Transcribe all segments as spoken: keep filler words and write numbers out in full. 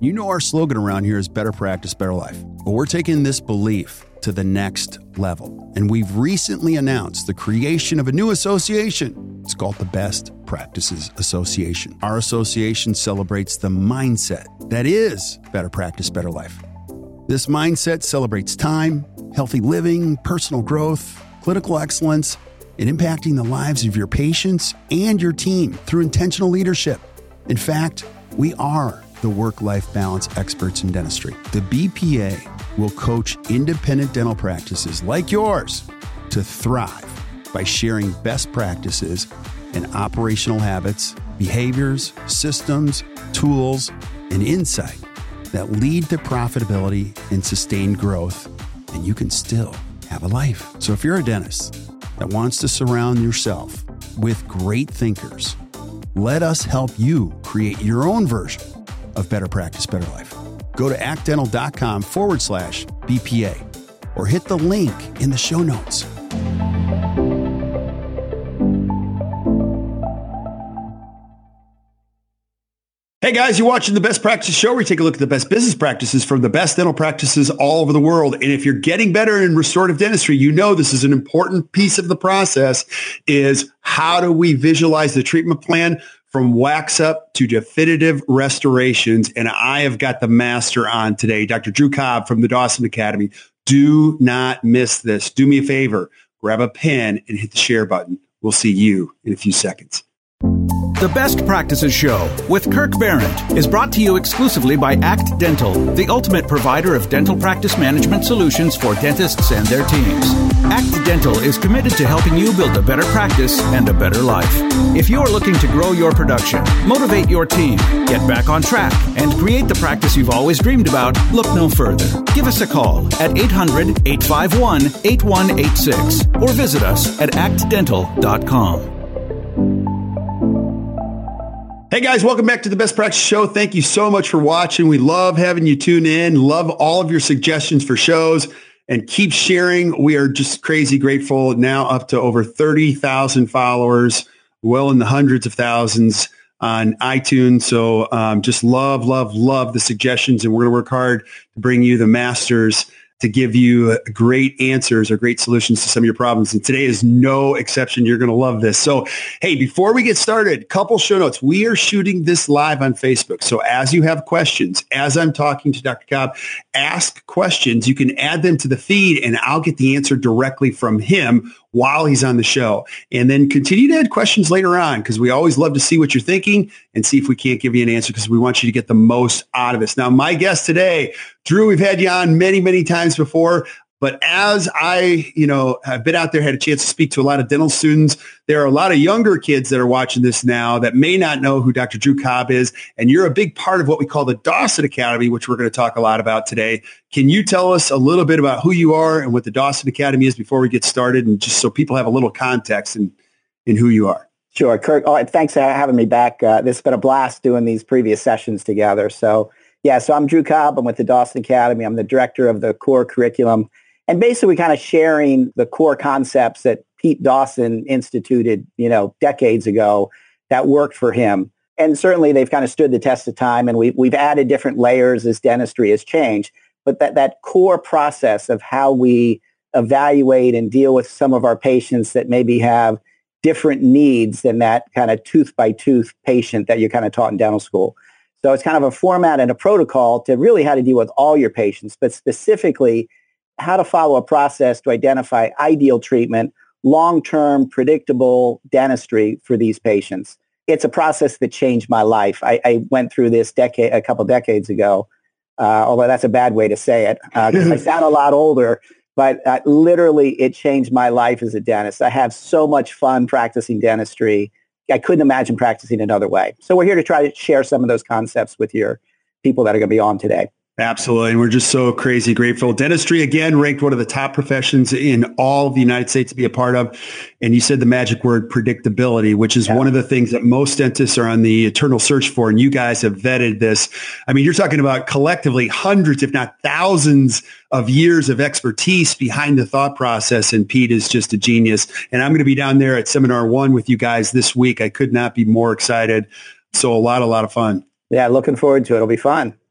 You know our slogan around here is better practice, better life. But we're taking this belief to the next level. And we've recently announced the creation of a new association. It's called the Best Practices Association. Our association celebrates the mindset that is better practice, better life. This mindset celebrates time, healthy living, personal growth, clinical excellence, and impacting the lives of your patients and your team through intentional leadership. In fact, we are the work-life balance experts in dentistry. The B P A will coach independent dental practices like yours to thrive by sharing best practices and operational habits, behaviors, systems, tools, and insight that lead to profitability and sustained growth, and you can still have a life. So if you're a dentist that wants to surround yourself with great thinkers, let us help you create your own version of better practice, better life. Go to actdental.com forward slash BPA or hit the link in the show notes. Hey guys, you're watching the Best Practices Show, where we take a look at the best business practices from the best dental practices all over the world. And if you're getting better in restorative dentistry, you know this is an important piece of the process, is how do we visualize the treatment plan from wax up to definitive restorations. And I have got the master on today, Doctor Drew Cobb from the Dawson Academy. Do not miss this. Do me a favor, grab a pen and hit the share button. We'll see you in a few seconds. The Best Practices Show with Kirk Barrett is brought to you exclusively by Act Dental, the ultimate provider of dental practice management solutions for dentists and their teams. Act Dental is committed to helping you build a better practice and a better life. If you are looking to grow your production, motivate your team, get back on track, and create the practice you've always dreamed about, look no further. Give us a call at eight hundred, eight five one, eight one eight six or visit us at act dental dot com. Hey guys, welcome back to the Best Practice Show. Thank you so much for watching. We love having you tune in. Love all of your suggestions for shows, and keep sharing. We are just crazy grateful. Now up to over thirty thousand followers, well in the hundreds of thousands on iTunes. So um, just love, love, love the suggestions, and we're going to work hard to bring you the masters to give you great answers or great solutions to some of your problems. And today is no exception. You're going to love this. So, hey, before we get started, couple show notes. We are shooting this live on Facebook. So as you have questions, as I'm talking to Doctor Cobb, ask questions. You can add them to the feed, and I'll get the answer directly from him while he's on the show. And then continue to add questions later on, because we always love to see what you're thinking and see if we can't give you an answer, because we want you to get the most out of this. Now, my guest today, Drew, we've had you on many, many times before, but as I, you know, have been out there, had a chance to speak to a lot of dental students, there are a lot of younger kids that are watching this now that may not know who Doctor Drew Cobb is, and you're a big part of what we call the Dawson Academy, which we're going to talk a lot about today. Can you tell us a little bit about who you are and what the Dawson Academy is before we get started, and just so people have a little context in, in who you are? Sure, Kirk. Oh, thanks for having me back. Uh, this has been a blast doing these previous sessions together. So, yeah, so I'm Drew Cobb. I'm with the Dawson Academy. I'm the director of the core curriculum. And basically kind of sharing the core concepts that Pete Dawson instituted, you know, decades ago that worked for him. And certainly they've kind of stood the test of time, and we, we've added different layers as dentistry has changed. But that, that core process of how we evaluate and deal with some of our patients that maybe have different needs than that kind of tooth by tooth patient that you're kind of taught in dental school. So it's kind of a format and a protocol to really how to deal with all your patients, but specifically how to follow a process to identify ideal treatment, long-term, predictable dentistry for these patients. It's a process that changed my life. I, I went through this decade, a couple decades ago, uh, although that's a bad way to say it, because uh, I sound a lot older, but uh, literally it changed my life as a dentist. I have so much fun practicing dentistry. I couldn't imagine practicing another way. So we're here to try to share some of those concepts with your people that are going to be on today. Absolutely. And we're just so crazy grateful. Dentistry, again, ranked one of the top professions in all of the United States to be a part of. And you said the magic word predictability, which is yeah. one of the things that most dentists are on the eternal search for. And you guys have vetted this. I mean, you're talking about collectively hundreds, if not thousands of years of expertise behind the thought process. And Pete is just a genius. And I'm going to be down there at Seminar One with you guys this week. I could not be more excited. So a lot, a lot of fun. Yeah, looking forward to it. It'll be fun.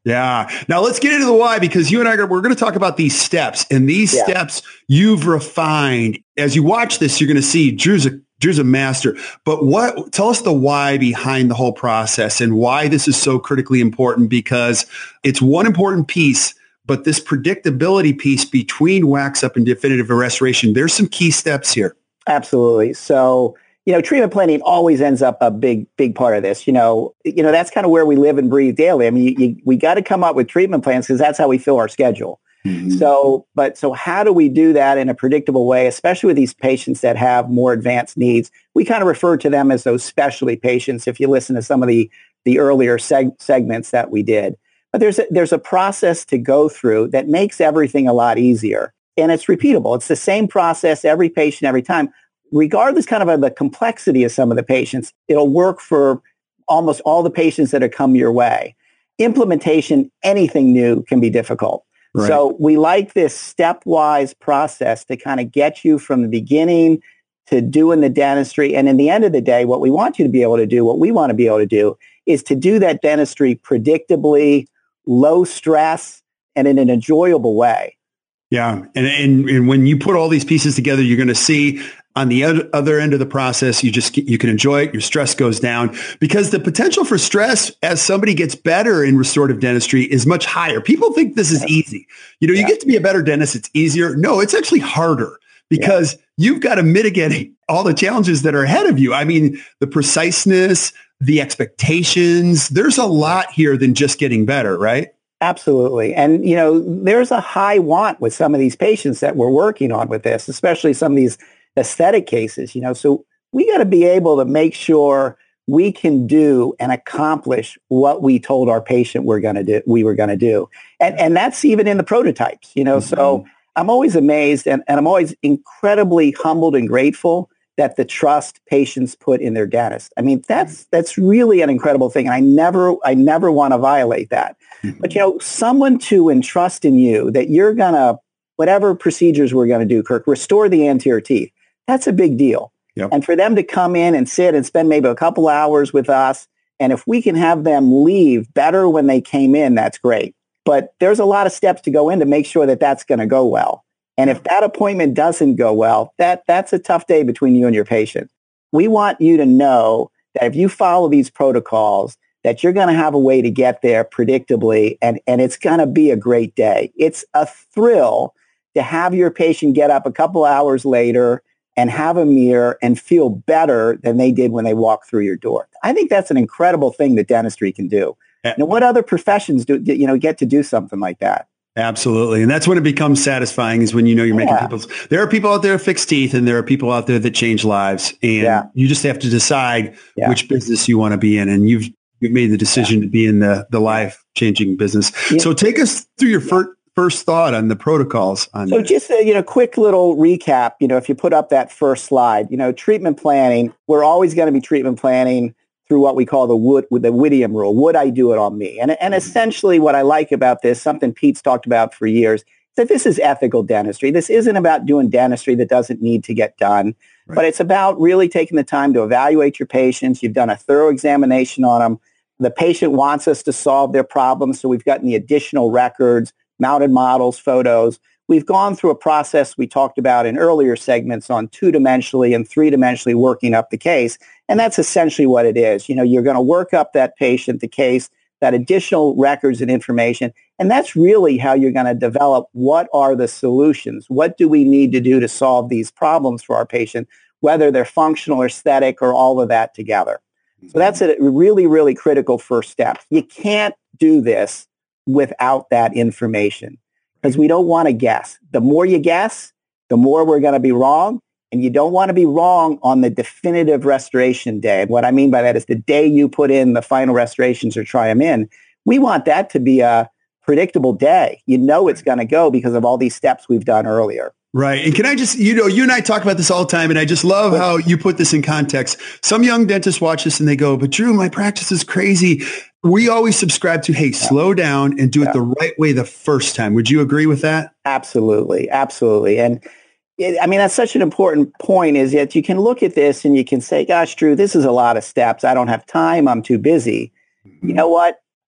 Yeah. Now let's get into the why, because you and I are, we're going to talk about these steps, and these yeah. steps you've refined. As you watch this, you're going to see Drew's a, Drew's a master, but what, tell us the why behind the whole process and why this is so critically important, because it's one important piece, but this predictability piece between wax up and definitive restoration, there's some key steps here. Absolutely. So, you know, treatment planning always ends up a big, big part of this. You know, you know, that's kind of where we live and breathe daily. I mean, you, you, we got to come up with treatment plans because that's how we fill our schedule. Mm-hmm. So, but so how do we do that in a predictable way, especially with these patients that have more advanced needs? We kind of refer to them as those specialty patients if you listen to some of the, the earlier seg- segments that we did. But there's a, there's a process to go through that makes everything a lot easier. And it's repeatable. It's the same process every patient, every time. Regardless kind of of the complexity of some of the patients, it'll work for almost all the patients that have come your way. Implementation, anything new can be difficult. Right. So we like this stepwise process to kind of get you from the beginning to doing the dentistry. And in the end of the day, what we want you to be able to do, what we want to be able to do is to do that dentistry predictably, low stress, and in an enjoyable way. Yeah. And, and, and when you put all these pieces together, you're going to see on the other end of the process, you just, you can enjoy it. Your stress goes down, because the potential for stress as somebody gets better in restorative dentistry is much higher. People think this is easy. You know, you yeah. get to be a better dentist. It's easier. No, it's actually harder, because yeah. you've got to mitigate all the challenges that are ahead of you. I mean, the preciseness, the expectations, there's a lot here than just getting better, right? Absolutely. And, you know, there's a high want with some of these patients that we're working on with this, especially some of these aesthetic cases, you know, so we got to be able to make sure we can do and accomplish what we told our patient we're going to do, we were going to do. And, and that's even in the prototypes, you know, mm-hmm. so I'm always amazed and, and I'm always incredibly humbled and grateful that the trust patients put in their dentist. I mean, that's, that's really an incredible thing. And I never, I never want to violate that. Mm-hmm. But, you know, someone to entrust in you that you're going to, whatever procedures we're going to do, Kirk, restore the anterior teeth. That's a big deal. Yep. And for them to come in and sit and spend maybe a couple hours with us, and if we can have them leave better when they came in, that's great. But there's a lot of steps to go in to make sure that that's going to go well. And if that appointment doesn't go well, that that's a tough day between you and your patient. We want you to know that if you follow these protocols, that you're going to have a way to get there predictably, and, and it's going to be a great day. It's a thrill to have your patient get up a couple hours later and have a mirror and feel better than they did when they walked through your door. I think that's an incredible thing that dentistry can do. Yeah. Now, what other professions do, you know, get to do something like that? Absolutely. And that's when it becomes satisfying, is when you know you're yeah. making people's, there are people out there that fix teeth, and there are people out there that change lives. And yeah. you just have to decide yeah. which business you want to be in. And you've, you've made the decision yeah. to be in the, the life changing business. Yeah. So take us through your first, first thought on the protocols on so this. Just a you know quick little recap. You know, if you put up that first slide, you know, treatment planning, we're always going to be treatment planning through what we call the Wood with the Whittiam rule. Would I do it on me? And and essentially what I like about this, something Pete's talked about for years, is that this is ethical dentistry. This isn't about doing dentistry that doesn't need to get done, right. but it's about really taking the time to evaluate your patients. You've done a thorough examination on them. The patient wants us to solve their problems, so we've gotten the additional records, mounted models, photos. We've gone through a process we talked about in earlier segments on two-dimensionally and three-dimensionally working up the case. And that's essentially what it is. You know, you're going to work up that patient, the case, that additional records and information. And that's really how you're going to develop what are the solutions? What do we need to do to solve these problems for our patient, whether they're functional or aesthetic or all of that together. So that's a really, really critical first step. You can't do this without that information, because we don't want to guess. The more you guess, the more we're going to be wrong. And you don't want to be wrong on the definitive restoration day. And what I mean by that is the day you put in the final restorations or try them in. We want that to be a predictable day. You know it's going to go because of all these steps we've done earlier. Right. And can I just, you know, you and I talk about this all the time, and I just love how you put this in context. Some young dentists watch this and they go, but Drew, my practice is crazy. We always subscribe to, hey, yeah. slow down and do yeah. it the right way the first time. Would you agree with that? Absolutely. Absolutely. And it, I mean, that's such an important point, is that you can look at this and you can say, gosh, Drew, this is a lot of steps. I don't have time. I'm too busy. Mm-hmm. You know what?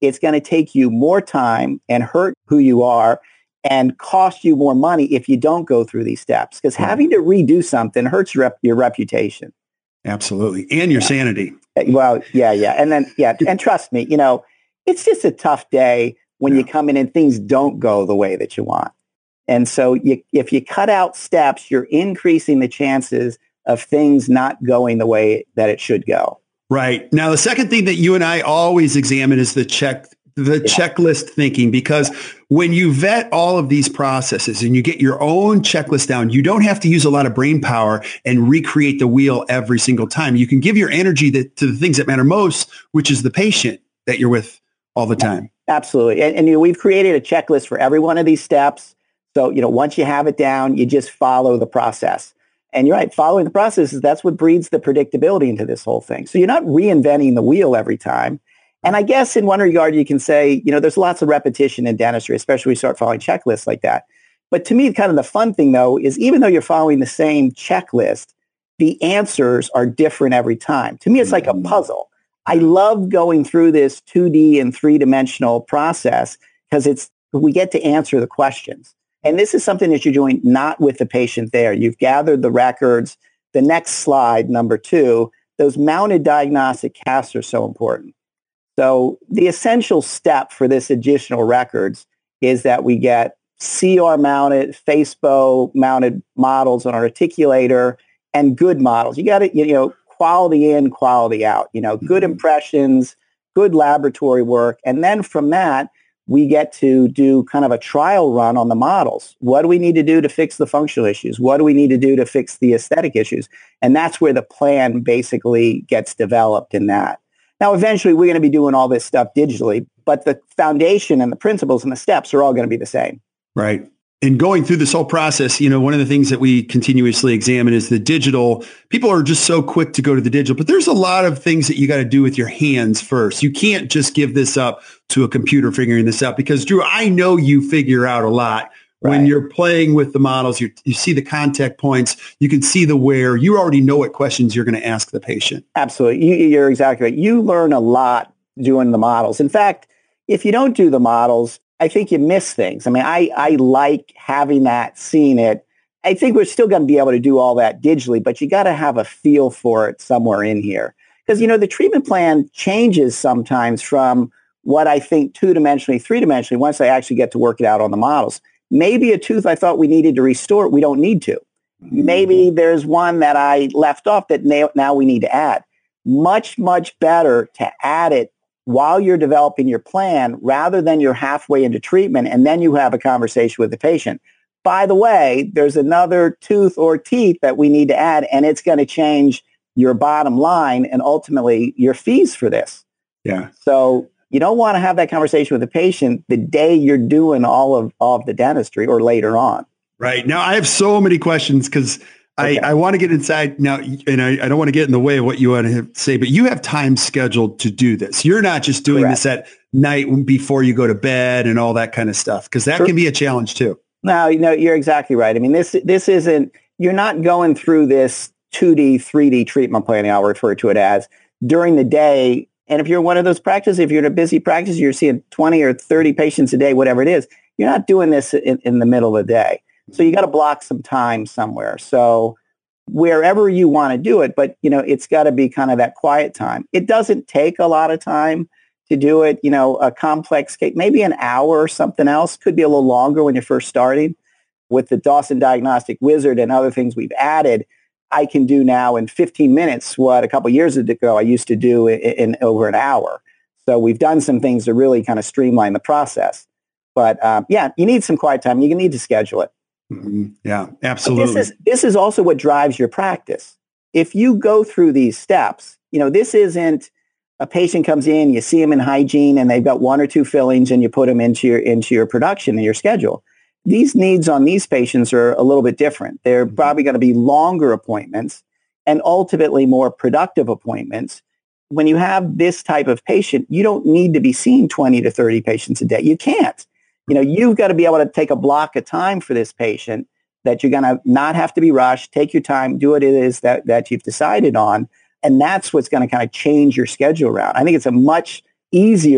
it's going to take you more time and hurt who you are and cost you more money if you don't go through these steps. Because having to redo something hurts your, rep- your reputation. Absolutely. And your yeah. sanity. Well, yeah, yeah. And then, yeah. And trust me, you know, it's just a tough day when yeah. you come in and things don't go the way that you want. And so you, if you cut out steps, you're increasing the chances of things not going the way that it should go. Right. Now, the second thing that you and I always examine is the check, the yeah. checklist thinking, because yeah. when you vet all of these processes and you get your own checklist down, you don't have to use a lot of brain power and recreate the wheel every single time. You can give your energy that, to the things that matter most, which is the patient that you're with all the time. Absolutely. And, and you know, we've created a checklist for every one of these steps. So, you know, once you have it down, you just follow the process. And you're right, following the process is that's what breeds the predictability into this whole thing. So you're not reinventing the wheel every time. And I guess in one regard, you can say, you know, there's lots of repetition in dentistry, especially when you start following checklists like that. But to me, kind of the fun thing, though, is even though you're following the same checklist, the answers are different every time. To me, it's like a puzzle. I love going through this two D and three-dimensional process because it's we get to answer the questions. And this is something that you're doing not with the patient there. You've gathered the records. The next slide, number two, those mounted diagnostic casts are so important. So the essential step for this additional records is that we get C R mounted, FACEBO mounted models on our articulator and good models. You got to, you know, quality in, quality out, you know, good impressions, good laboratory work. And then from that, we get to do kind of a trial run on the models. What do we need to do to fix the functional issues? What do we need to do to fix the aesthetic issues? And that's where the plan basically gets developed in that. Now, eventually, we're going to be doing all this stuff digitally, but the foundation and the principles and the steps are all going to be the same. Right. And going through this whole process, you know, one of the things that we continuously examine is the digital. People are just so quick to go to the digital, but there's a lot of things that you got to do with your hands first. You can't just give this up to a computer figuring this out because, Drew, I know you figure out a lot. Right. When you're playing with the models, you you see the contact points, you can see the where, you already know what questions you're going to ask the patient. Absolutely. You, you're exactly right. You learn a lot doing the models. In fact, if you don't do the models, I think you miss things. I mean, I, I like having that, seeing it. I think we're still going to be able to do all that digitally, but you got to have a feel for it somewhere in here. Because, you know, the treatment plan changes sometimes from what I think two-dimensionally, three-dimensionally, once I actually get to work it out on the models. Maybe a tooth I thought we needed to restore, we don't need to. Maybe there's one that I left off that now, now we need to add. Much, much better to add it while you're developing your plan rather than you're halfway into treatment and then you have a conversation with the patient. By the way, there's another tooth or teeth that we need to add and it's going to change your bottom line and ultimately your fees for this. Yeah. So you don't want to have that conversation with the patient the day you're doing all of, all of the dentistry or later on. Right. Now, I have so many questions because okay. I, I want to get inside now, and I, I don't want to get in the way of what you want to say, but you have time scheduled to do this. You're not just doing Correct. This at night before you go to bed and all that kind of stuff, because that sure. can be a challenge too. No, you know, you're exactly right. I mean, this this isn't, you're not going through this two D, three D treatment planning, I'll refer to it as, during the day. And if you're one of those practices, if you're in a busy practice, you're seeing twenty or thirty patients a day, whatever it is, you're not doing this in, in the middle of the day. So you got to block some time somewhere. So wherever you want to do it, but, you know, it's got to be kind of that quiet time. It doesn't take a lot of time to do it. You know, a complex case, maybe an hour or something else, could be a little longer when you're first starting. With the Dawson Diagnostic Wizard and other things we've added, I can do now in fifteen minutes what a couple of years ago I used to do in, in over an hour. So we've done some things to really kind of streamline the process. But um, yeah, you need some quiet time. You need to schedule it. Mm-hmm. Yeah, absolutely. This is, this is also what drives your practice. If you go through these steps, you know, this isn't a patient comes in, you see them in hygiene and they've got one or two fillings and you put them into your, into your production and your schedule. These needs on these patients are a little bit different. They're mm-hmm. probably going to be longer appointments and ultimately more productive appointments. When you have this type of patient, you don't need to be seeing twenty to thirty patients a day. You can't. You know, you've got to be able to take a block of time for this patient that you're going to not have to be rushed, take your time, do what it is that, that you've decided on. And that's what's going to kind of change your schedule around. I think it's a much easier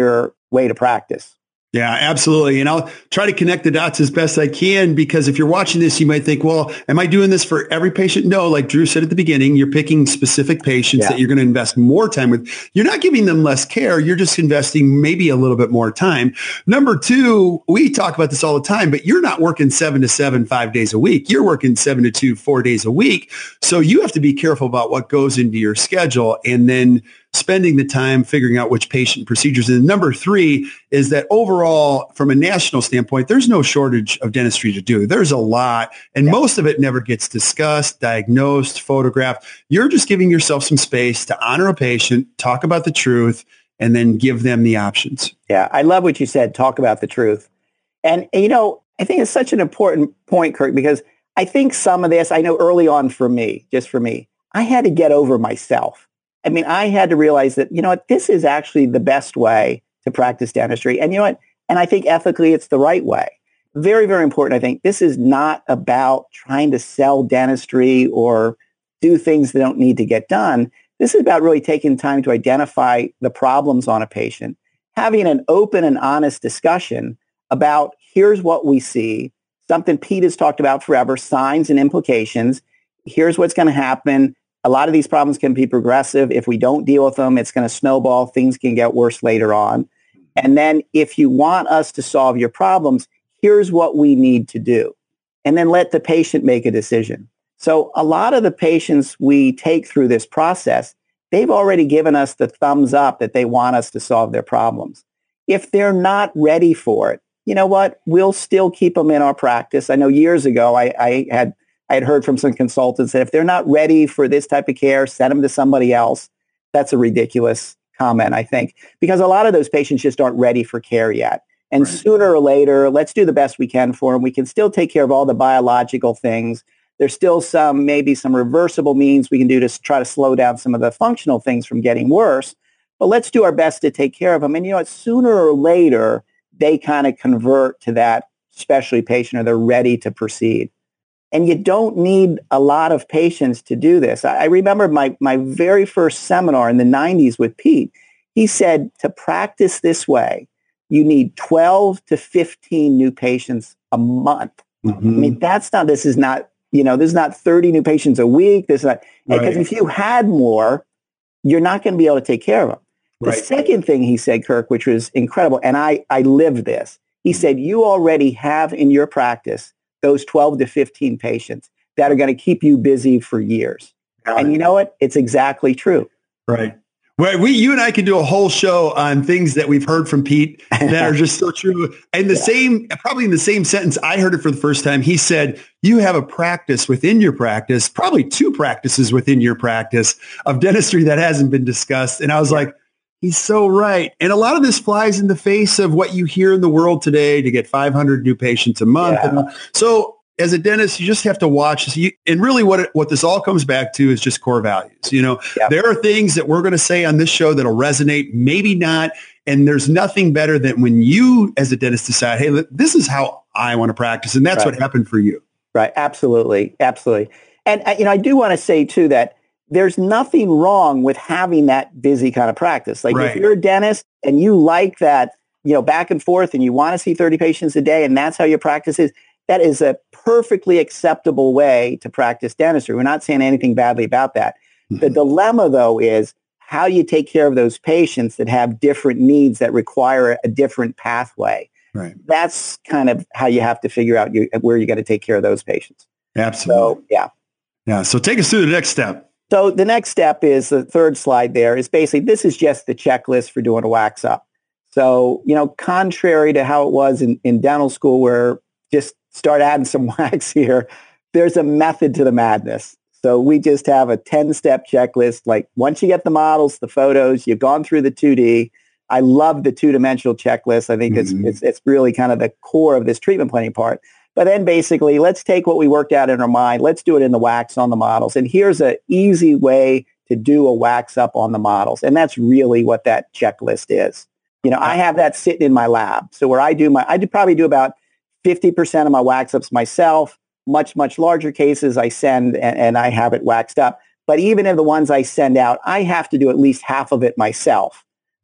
way to practice. Yeah, absolutely. And I'll try to connect the dots as best I can, because if you're watching this, you might think, well, am I doing this for every patient? No, like Drew said at the beginning, you're picking specific patients yeah. that you're going to invest more time with. You're not giving them less care. You're just investing maybe a little bit more time. Number two, we talk about this all the time, but you're not working seven to seven, five days a week. You're working seven to two, four days a week. So you have to be careful about what goes into your schedule, and then spending the time figuring out which patient procedures. And number three is that overall, from a national standpoint, there's no shortage of dentistry to do. There's a lot, and yeah. most of it never gets discussed, diagnosed, photographed. You're just giving yourself some space to honor a patient, talk about the truth, and then give them the options. Yeah, I love what you said, talk about the truth. And, you know, I think it's such an important point, Kirk, because I think some of this, I know early on for me, just for me, I had to get over myself. I mean, I had to realize that, you know what, this is actually the best way to practice dentistry. And you know what? And I think ethically, it's the right way. Very, very important. I think this is not about trying to sell dentistry or do things that don't need to get done. This is about really taking time to identify the problems on a patient, having an open and honest discussion about here's what we see, something Pete has talked about forever, signs and implications. Here's what's going to happen. A lot of these problems can be progressive. If we don't deal with them, it's going to snowball. Things can get worse later on. And then if you want us to solve your problems, here's what we need to do. And then let the patient make a decision. So a lot of the patients we take through this process, they've already given us the thumbs up that they want us to solve their problems. If they're not ready for it, you know what? We'll still keep them in our practice. I know years ago I, I had I had heard from some consultants that if they're not ready for this type of care, send them to somebody else. That's a ridiculous comment, I think, because a lot of those patients just aren't ready for care yet. And right. sooner or later, let's do the best we can for them. We can still take care of all the biological things. There's still some, maybe some reversible means we can do to try to slow down some of the functional things from getting worse. But let's do our best to take care of them. And you know what? Sooner or later, they kind of convert to that specialty patient, or they're ready to proceed. And you don't need a lot of patients to do this. I remember my, my very first seminar in the nineties with Pete. He said to practice this way, you need twelve to fifteen new patients a month. Mm-hmm. I mean, that's not, this is not, you know, this is not thirty new patients a week. This is not, because right. if you had more, you're not going to be able to take care of them. The right. second thing he said, Kirk, which was incredible, and I, I lived this, he said, you already have in your practice those twelve to fifteen patients that are going to keep you busy for years. Got and it. You know what? It's exactly true. Right. Well, we, you and I can do a whole show on things that we've heard from Pete that are just so true. And the yeah. same, probably in the same sentence, I heard it for the first time. He said, you have a practice within your practice, probably two practices within your practice of dentistry that hasn't been discussed. And I was yeah. like, he's so right. And a lot of this flies in the face of what you hear in the world today to get five hundred new patients a month. Yeah. And so as a dentist, you just have to watch this. You, and really what it, what this all comes back to is just core values. You know, yeah. there are things that we're going to say on this show that'll resonate, maybe not. And there's nothing better than when you as a dentist decide, hey, this is how I want to practice. And that's right. what happened for you. Right. Absolutely. Absolutely. And, you know, I do want to say, too, that there's nothing wrong with having that busy kind of practice. Like right. if you're a dentist and you like that, you know, back and forth and you want to see thirty patients a day and that's how your practice is, that is a perfectly acceptable way to practice dentistry. We're not saying anything badly about that. Mm-hmm. The dilemma, though, is how you take care of those patients that have different needs that require a different pathway. Right. That's kind of how you have to figure out you, where you got to take care of those patients. Absolutely. So, yeah. Yeah. So take us through the next step. So the next step is the third slide there is basically, this is just the checklist for doing a wax up. So, you know, contrary to how it was in, in dental school where just start adding some wax here, there's a method to the madness. So we just have a ten-step checklist. Like once you get the models, the photos, you've gone through the two D. I love the two-dimensional checklist. I think mm-hmm. it's, it's it's really kind of the core of this treatment planning part. But then basically, let's take what we worked out in our mind. Let's do it in the wax on the models. And here's an easy way to do a wax up on the models. And that's really what that checklist is. You know, I have that sitting in my lab. So where I do my, I do probably do about fifty percent of my wax ups myself. Much, much larger cases I send and, and I have it waxed up. But even in the ones I send out, I have to do at least half of it myself.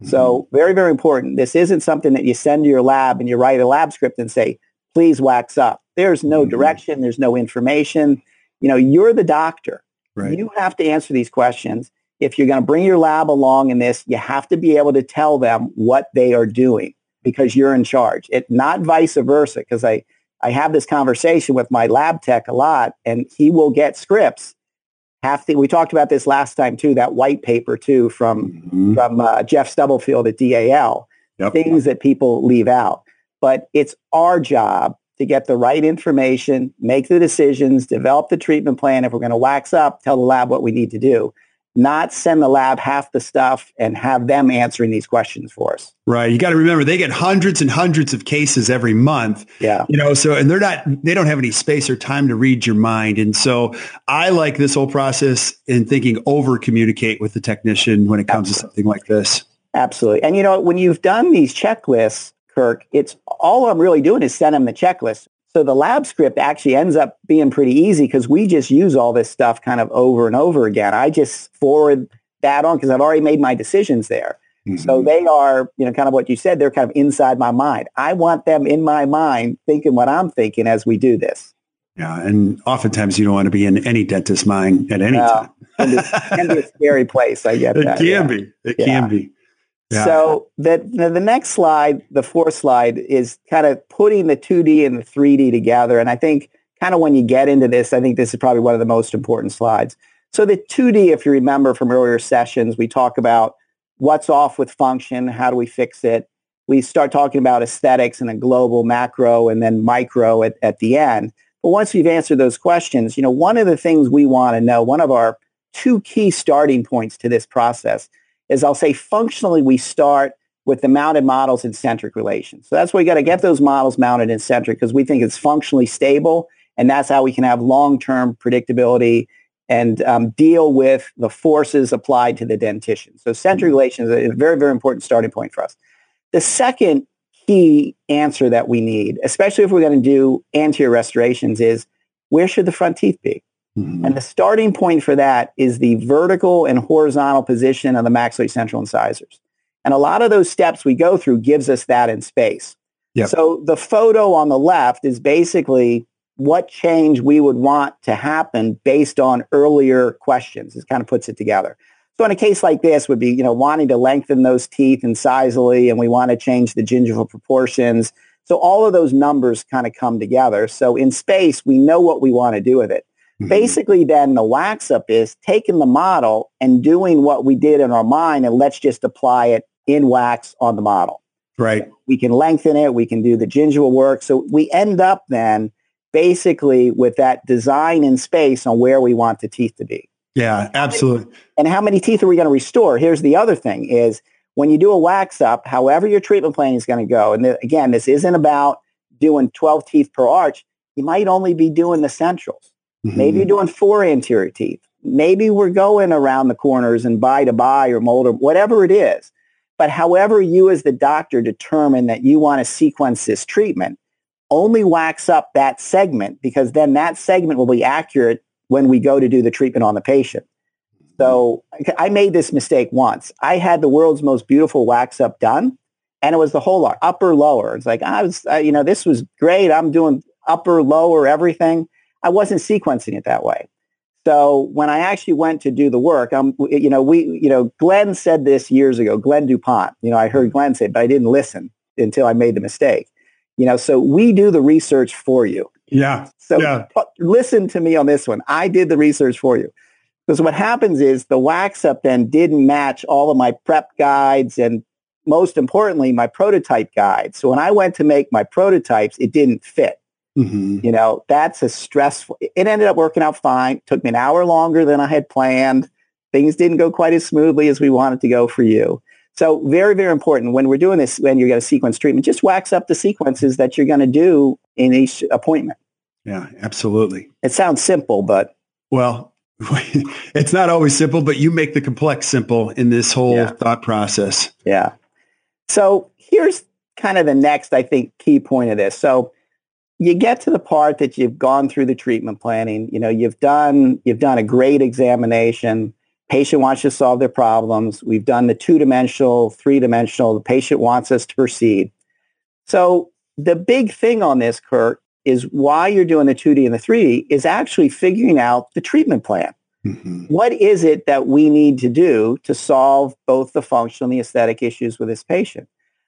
So very, very important. This isn't something that you send to your lab and you write a lab script and say, please wax up. There's no mm-hmm. direction. There's no information. You know, you're the doctor. Right. You have to answer these questions. If you're going to bring your lab along in this, you have to be able to tell them what they are doing because you're in charge. It not vice versa, because I, I have this conversation with my lab tech a lot, and he will get scripts. Half the, we talked about this last time too, that white paper too from, mm-hmm. from uh, Jeff Stubblefield at D A L, yep. things that people leave out. But it's our job to get the right information, make the decisions, develop the treatment plan. If we're going to wax up, tell the lab what we need to do. Not send the lab half the stuff and have them answering these questions for us. Right. You got to remember, they get hundreds and hundreds of cases every month. Yeah. You know, so, and they're not, they don't have any space or time to read your mind. And so I like this whole process in thinking over communicate with the technician when it comes Absolutely. To something like this. Absolutely. And you know, when you've done these checklists, Kirk, it's all I'm really doing is send them the checklist. So the lab script actually ends up being pretty easy because we just use all this stuff kind of over and over again. I just forward that on because I've already made my decisions there. Mm-hmm. So they are, you know, kind of what you said, they're kind of inside my mind. I want them in my mind thinking what I'm thinking as we do this. Yeah. And oftentimes you don't want to be in any dentist's mind at any uh, time. It can be a scary place. I get it that. Can yeah. be. It yeah. can be. Yeah. So the, the next slide, the fourth slide, is kind of putting the two D and the three D together. And I think kind of when you get into this, I think this is probably one of the most important slides. So the two D, if you remember from earlier sessions, we talk about what's off with function, how do we fix it? We start talking about aesthetics and a global, macro, and then micro at, at the end. But once we've answered those questions, you know, one of the things we want to know, one of our two key starting points to this process is I'll say functionally we start with the mounted models in centric relations. So that's why you got to get those models mounted in centric because we think it's functionally stable, and that's how we can have long-term predictability and um, deal with the forces applied to the dentition. So centric relations is a very, very important starting point for us. The second key answer that we need, especially if we're going to do anterior restorations, is where should the front teeth be? Mm-hmm. And the starting point for that is the vertical and horizontal position of the maxillary central incisors. And a lot of those steps we go through gives us that in space. Yep. So the photo on the left is basically what change we would want to happen based on earlier questions. It kind of puts it together. So in a case like this would be, you know, wanting to lengthen those teeth incisally, and we want to change the gingival proportions. So all of those numbers kind of come together. So in space, we know what we want to do with it. Mm-hmm. Basically, then the wax up is taking the model and doing what we did in our mind, and let's just apply it in wax on the model. Right. We can lengthen it. We can do the gingival work. So we end up then basically with that design in space on where we want the teeth to be. Yeah, absolutely. And how many teeth are we going to restore? Here's the other thing is when you do a wax up, however your treatment plan is going to go, and th- again, this isn't about doing twelve teeth per arch. You might only be doing the centrals. Mm-hmm. Maybe you're doing four anterior teeth. Maybe we're going around the corners and bye to bye or mold or whatever it is. But however you as the doctor determine that you want to sequence this treatment, only wax up that segment because then that segment will be accurate when we go to do the treatment on the patient. So I made this mistake once. I had the world's most beautiful wax up done, and it was the whole lot, upper, lower. It's like, I was, uh, you know, this was great. I'm doing upper, lower, everything. I wasn't sequencing it that way. So when I actually went to do the work, um, you know, we, you know, Glenn said this years ago, Glenn DuPont, you know, I heard Glenn say it, but I didn't listen until I made the mistake. You know, so we do the research for you. Yeah. So yeah. listen to me on this one. I did the research for you. Because what happens is the wax up then didn't match all of my prep guides and most importantly, my prototype guides. So when I went to make my prototypes, it didn't fit. Mm-hmm. You know, that's a stressful, it ended up working out fine. It took me an hour longer than I had planned. Things didn't go quite as smoothly as we wanted to go for you. So very, very important when we're doing this, when you're going to sequence treatment, just wax up the sequences that you're going to do in each appointment. Yeah, absolutely. It sounds simple, but. Well, it's not always simple, but you make the complex simple in this whole yeah. thought process. Yeah. So here's kind of the next, I think, key point of this. So you get to the part that you've gone through the treatment planning, you know, you've done, you've done a great examination. Patient wants to solve their problems. We've done the two-dimensional, three-dimensional. The patient wants us to proceed. So the big thing on this, Kurt, is why you're doing the two D and the three D is actually figuring out the treatment plan. Mm-hmm. What is it that we need to do to solve both the functional and the aesthetic issues with this patient?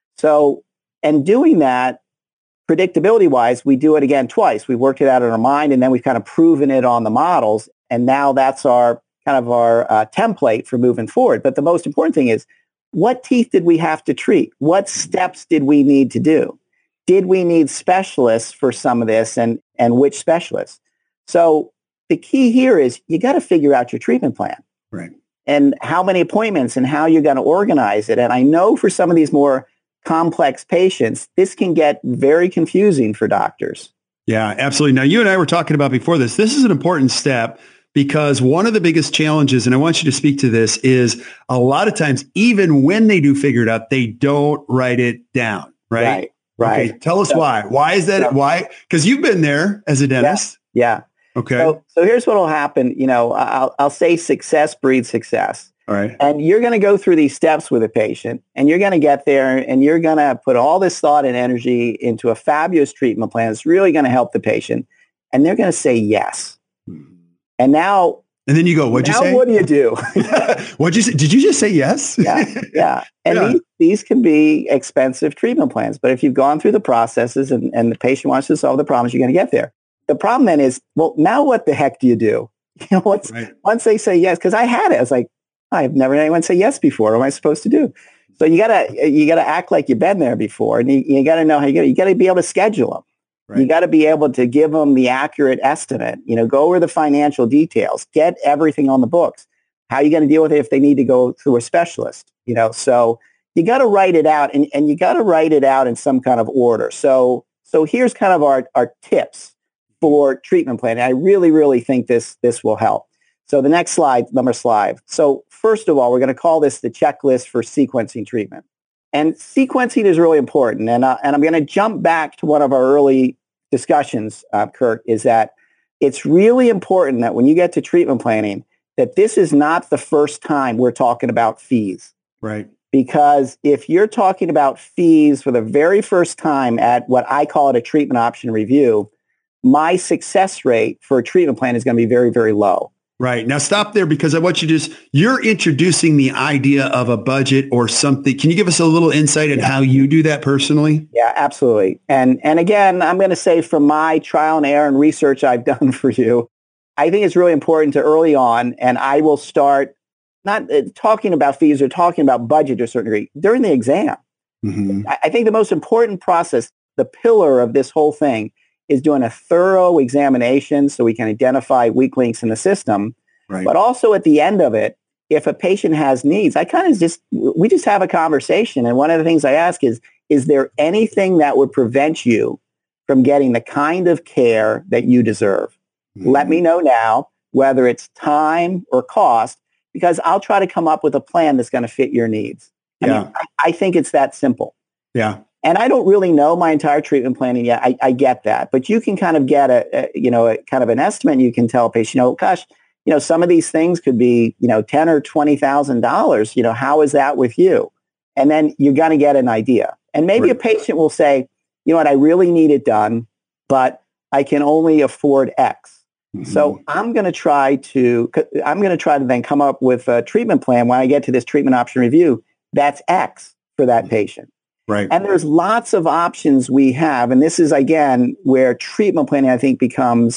So, and doing that, predictability-wise, we do it again twice. We've worked it out in our mind, and then we've kind of proven it on the models, and now that's our kind of our uh, template for moving forward. But the most important thing is, what teeth did we have to treat? What steps did we need to do? Did we need specialists for some of this, and, and which specialists? So the key here is you got to figure out your treatment plan. Right. And how many appointments and how you're going to organize it. And I know for some of these more complex patients, this can get very confusing for doctors. Yeah, absolutely. Now, you and I were talking about before this. This is an important step because one of the biggest challenges, and I want you to speak to this, is a lot of times, even when they do figure it out, they don't write it down, right? Right. Right. Okay, tell us so, why. Why is that? So, why? Because you've been there as a dentist. Yeah. yeah. Okay. So, so here's what will happen. You know, I'll, I'll say success breeds success. All right. And you're going to go through these steps with a patient, and you're going to get there, and you're going to put all this thought and energy into a fabulous treatment plan that's really going to help the patient, and they're going to say yes. Hmm. And now, and then you go, what'd you say? Now what do you do? What'd you say? Did you just say yes? yeah, yeah. And yeah. These, these can be expensive treatment plans, but if you've gone through the processes and, and the patient wants to solve the problems, you're going to get there. The problem then is, well, now what the heck do you do? You know, once, right. once they say yes, because I had it, I was like, I've never had anyone say yes before. What am I supposed to do? So you gotta you gotta act like you've been there before, and you, you gotta know how you gotta you gotta be able to schedule them. Right. You gotta be able to give them the accurate estimate. You know, go over the financial details, get everything on the books. How are you gonna deal with it if they need to go through a specialist? You know, so you gotta write it out, and, and you gotta write it out in some kind of order. So so here's kind of our our tips for treatment planning. I really really think this this will help. So the next slide, number slide. So first of all, we're going to call this the checklist for sequencing treatment. And sequencing is really important. And, uh, and I'm going to jump back to one of our early discussions, uh, Kurt, is that it's really important that when you get to treatment planning, that this is not the first time we're talking about fees. Right. Because if you're talking about fees for the very first time at what I call it a treatment option review, my success rate for a treatment plan is going to be very, very low. Right. Now stop there because I want you to just, you're introducing the idea of a budget or something. Can you give us a little insight on yeah. how you do that personally? Yeah, absolutely. And and again, I'm going to say from my trial and error and research I've done for you, I think it's really important to early on, and I will start not uh, talking about fees or talking about budget to a certain degree during the exam. Mm-hmm. I, I think the most important process, the pillar of this whole thing, is doing a thorough examination so we can identify weak links in the system. Right. But also at the end of it, if a patient has needs, I kind of just, we just have a conversation. And one of the things I ask is, is there anything that would prevent you from getting the kind of care that you deserve? Mm-hmm. Let me know now, whether it's time or cost, because I'll try to come up with a plan that's going to fit your needs. I yeah. mean, I, I think it's that simple. Yeah. And I don't really know my entire treatment planning yet. I, I get that. But you can kind of get a, a you know, a kind of an estimate. And you can tell a patient, you know, gosh, you know, some of these things could be, you know, ten or twenty thousand dollars. You know, how is that with you? And then you're going to get an idea. And maybe right. a patient will say, you know what, I really need it done, but I can only afford X. Mm-hmm. So I'm going to try to, I'm going to try to then come up with a treatment plan when I get to this treatment option review. That's X for that mm-hmm. patient. Right. And there's lots of options we have. And this is, again, where treatment planning, I think, becomes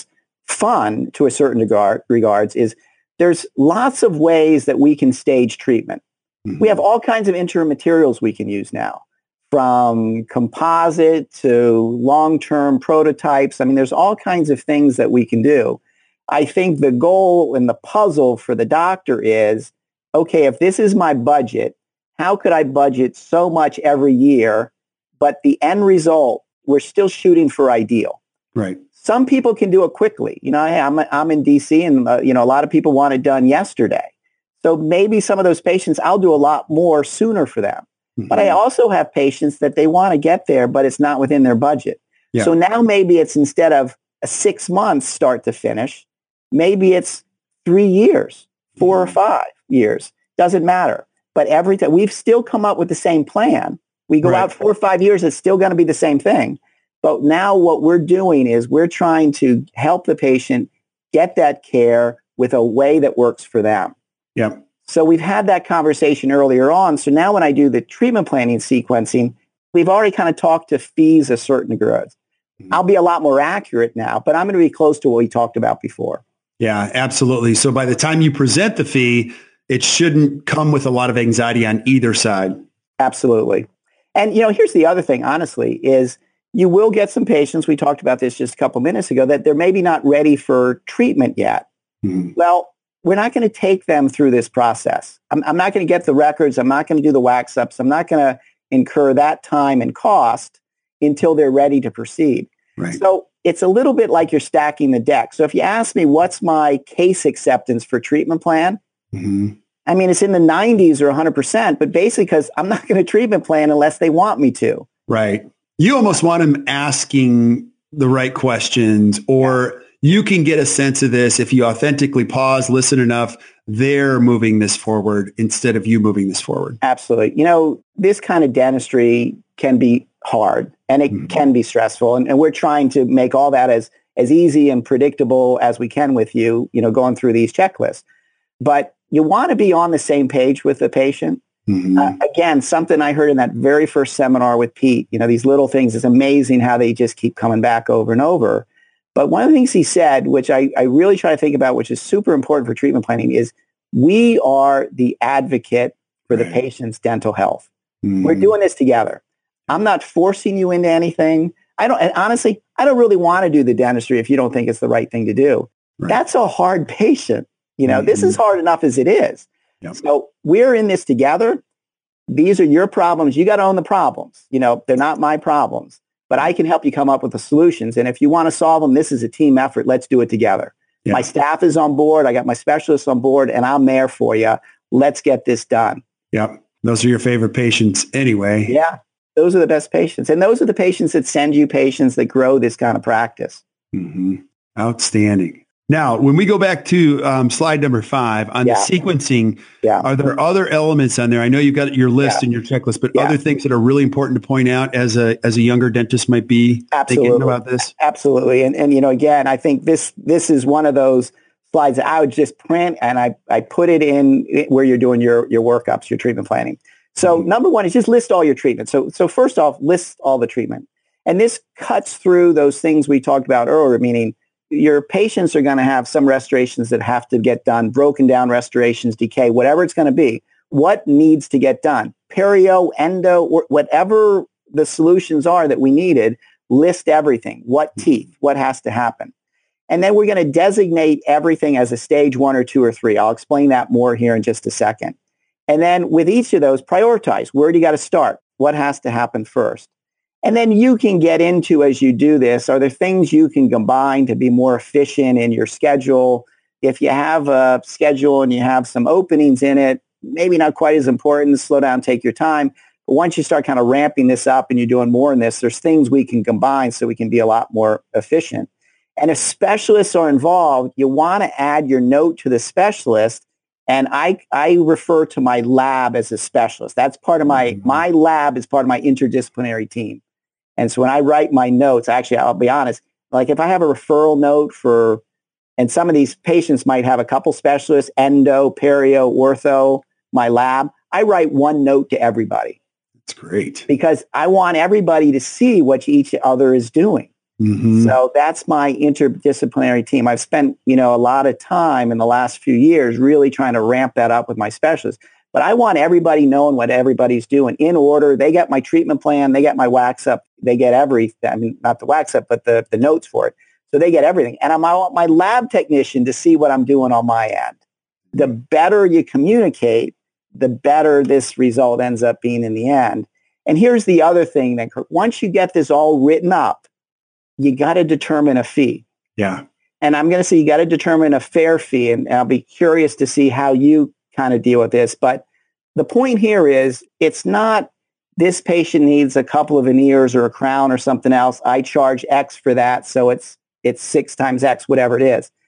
fun to a certain regard, regards, is there's lots of ways that we can stage treatment. Mm-hmm. We have all kinds of interim materials we can use now, from composite to long-term prototypes. I mean, there's all kinds of things that we can do. I think the goal and the puzzle for the doctor is, okay, if this is my budget, how could I budget so much every year, but the end result, we're still shooting for ideal. Right. Some people can do it quickly. You know, hey, I'm, I'm in D C and, uh, you know, a lot of people want it done yesterday. So maybe some of those patients, I'll do a lot more sooner for them. Mm-hmm. But I also have patients that they want to get there, but it's not within their budget. Yeah. So now maybe it's instead of a six months start to finish, maybe it's three years, four mm-hmm. or five. years. Doesn't matter. But every time we've still come up with the same plan. We go Right. out four or five years, it's still going to be the same thing. But now what we're doing is we're trying to help the patient get that care with a way that works for them. Yep. So we've had that conversation earlier on. So now when I do the treatment planning sequencing, we've already kind of talked to fees a certain degree. Mm-hmm. I'll be a lot more accurate now, but I'm going to be close to what we talked about before. Yeah, absolutely. So by the time you present the fee, it shouldn't come with a lot of anxiety on either side. Absolutely. And, you know, here's the other thing, honestly, is you will get some patients, we talked about this just a couple minutes ago, that they're maybe not ready for treatment yet. Mm-hmm. Well, we're not going to take them through this process. I'm, I'm not going to get the records. I'm not going to do the wax ups. I'm not going to incur that time and cost until they're ready to proceed. Right. So it's a little bit like you're stacking the deck. So if you ask me, what's my case acceptance for treatment plan? Mm-hmm. I mean, it's in the nineties or one hundred percent, but basically because I'm not going to treatment plan unless they want me to. Right. You almost want them asking the right questions, or you can get a sense of this if you authentically pause, listen enough, they're moving this forward instead of you moving this forward. Absolutely. You know, this kind of dentistry can be hard and it mm-hmm. can be stressful. And, and we're trying to make all that as, as easy and predictable as we can with you, you know, going through these checklists. But you want to be on the same page with the patient. Mm-hmm. Uh, again, something I heard in that very first seminar with Pete, you know, these little things, it's amazing how they just keep coming back over and over. But one of the things he said, which I, I really try to think about, which is super important for treatment planning, is we are the advocate for the right. patient's dental health. Mm-hmm. We're doing this together. I'm not forcing you into anything. I don't, and honestly, I don't really want to do the dentistry if you don't think it's the right thing to do. Right. That's a hard patient. You know, mm-hmm. this is hard enough as it is. Yep. So we're in this together. These are your problems. You got to own the problems. You know, they're not my problems, but I can help you come up with the solutions. And if you want to solve them, this is a team effort. Let's do it together. Yep. My staff is on board. I got my specialists on board, and I'm there for you. Let's get this done. Yep. Those are your favorite patients anyway. Yeah. Those are the best patients. And those are the patients that send you patients that grow this kind of practice. Mm-hmm. Outstanding. Now, when we go back to um, slide number five on yeah. the sequencing, yeah. are there other elements on there? I know you've got your list yeah. and your checklist, but yeah. other things that are really important to point out as a as a younger dentist might be Absolutely. thinking about this? Absolutely. And, and, you know, again, I think this this is one of those slides that I would just print and I, I put it in where you're doing your, your workups, your treatment planning. So mm-hmm. number one is just list all your treatment. So, so first off, list all the treatment. And this cuts through those things we talked about earlier, meaning your patients are going to have some restorations that have to get done, broken down restorations, decay, whatever it's going to be. What needs to get done? Perio, endo, whatever the solutions are that we needed, list everything. What teeth? What has to happen? And then we're going to designate everything as a stage one or two or three. I'll explain that more here in just a second. And then with each of those, prioritize. Where do you got to start? What has to happen first? And then you can get into, as you do this, are there things you can combine to be more efficient in your schedule? If you have a schedule and you have some openings in it, maybe not quite as important, slow down, take your time. But once you start kind of ramping this up and you're doing more in this, there's things we can combine so we can be a lot more efficient. And if specialists are involved, you want to add your note to the specialist. And I, I refer to my lab as a specialist. That's part of my, mm-hmm. my lab is part of my interdisciplinary team. And so when I write my notes, actually, I'll be honest, like if I have a referral note for, and some of these patients might have a couple specialists, endo, perio, ortho, my lab, I write one note to everybody. That's great. Because I want everybody to see what each other is doing. Mm-hmm. So that's my interdisciplinary team. I've spent, you know, a lot of time in the last few years really trying to ramp that up with my specialists. But I want everybody knowing what everybody's doing in order. They get my treatment plan. They get my wax up. They get everything. I mean, not the wax up, but the, the notes for it. So they get everything. And I'm, I want my lab technician to see what I'm doing on my end. The better you communicate, the better this result ends up being in the end. And here's the other thing that once you get this all written up, you got to determine a fee. Yeah. And I'm going to say you got to determine a fair fee. And I'll be curious to see how you kind of deal with this. But the point here is it's not this patient needs a couple of veneers or a crown or something else. I charge X for that. So it's it's six times X, whatever it is.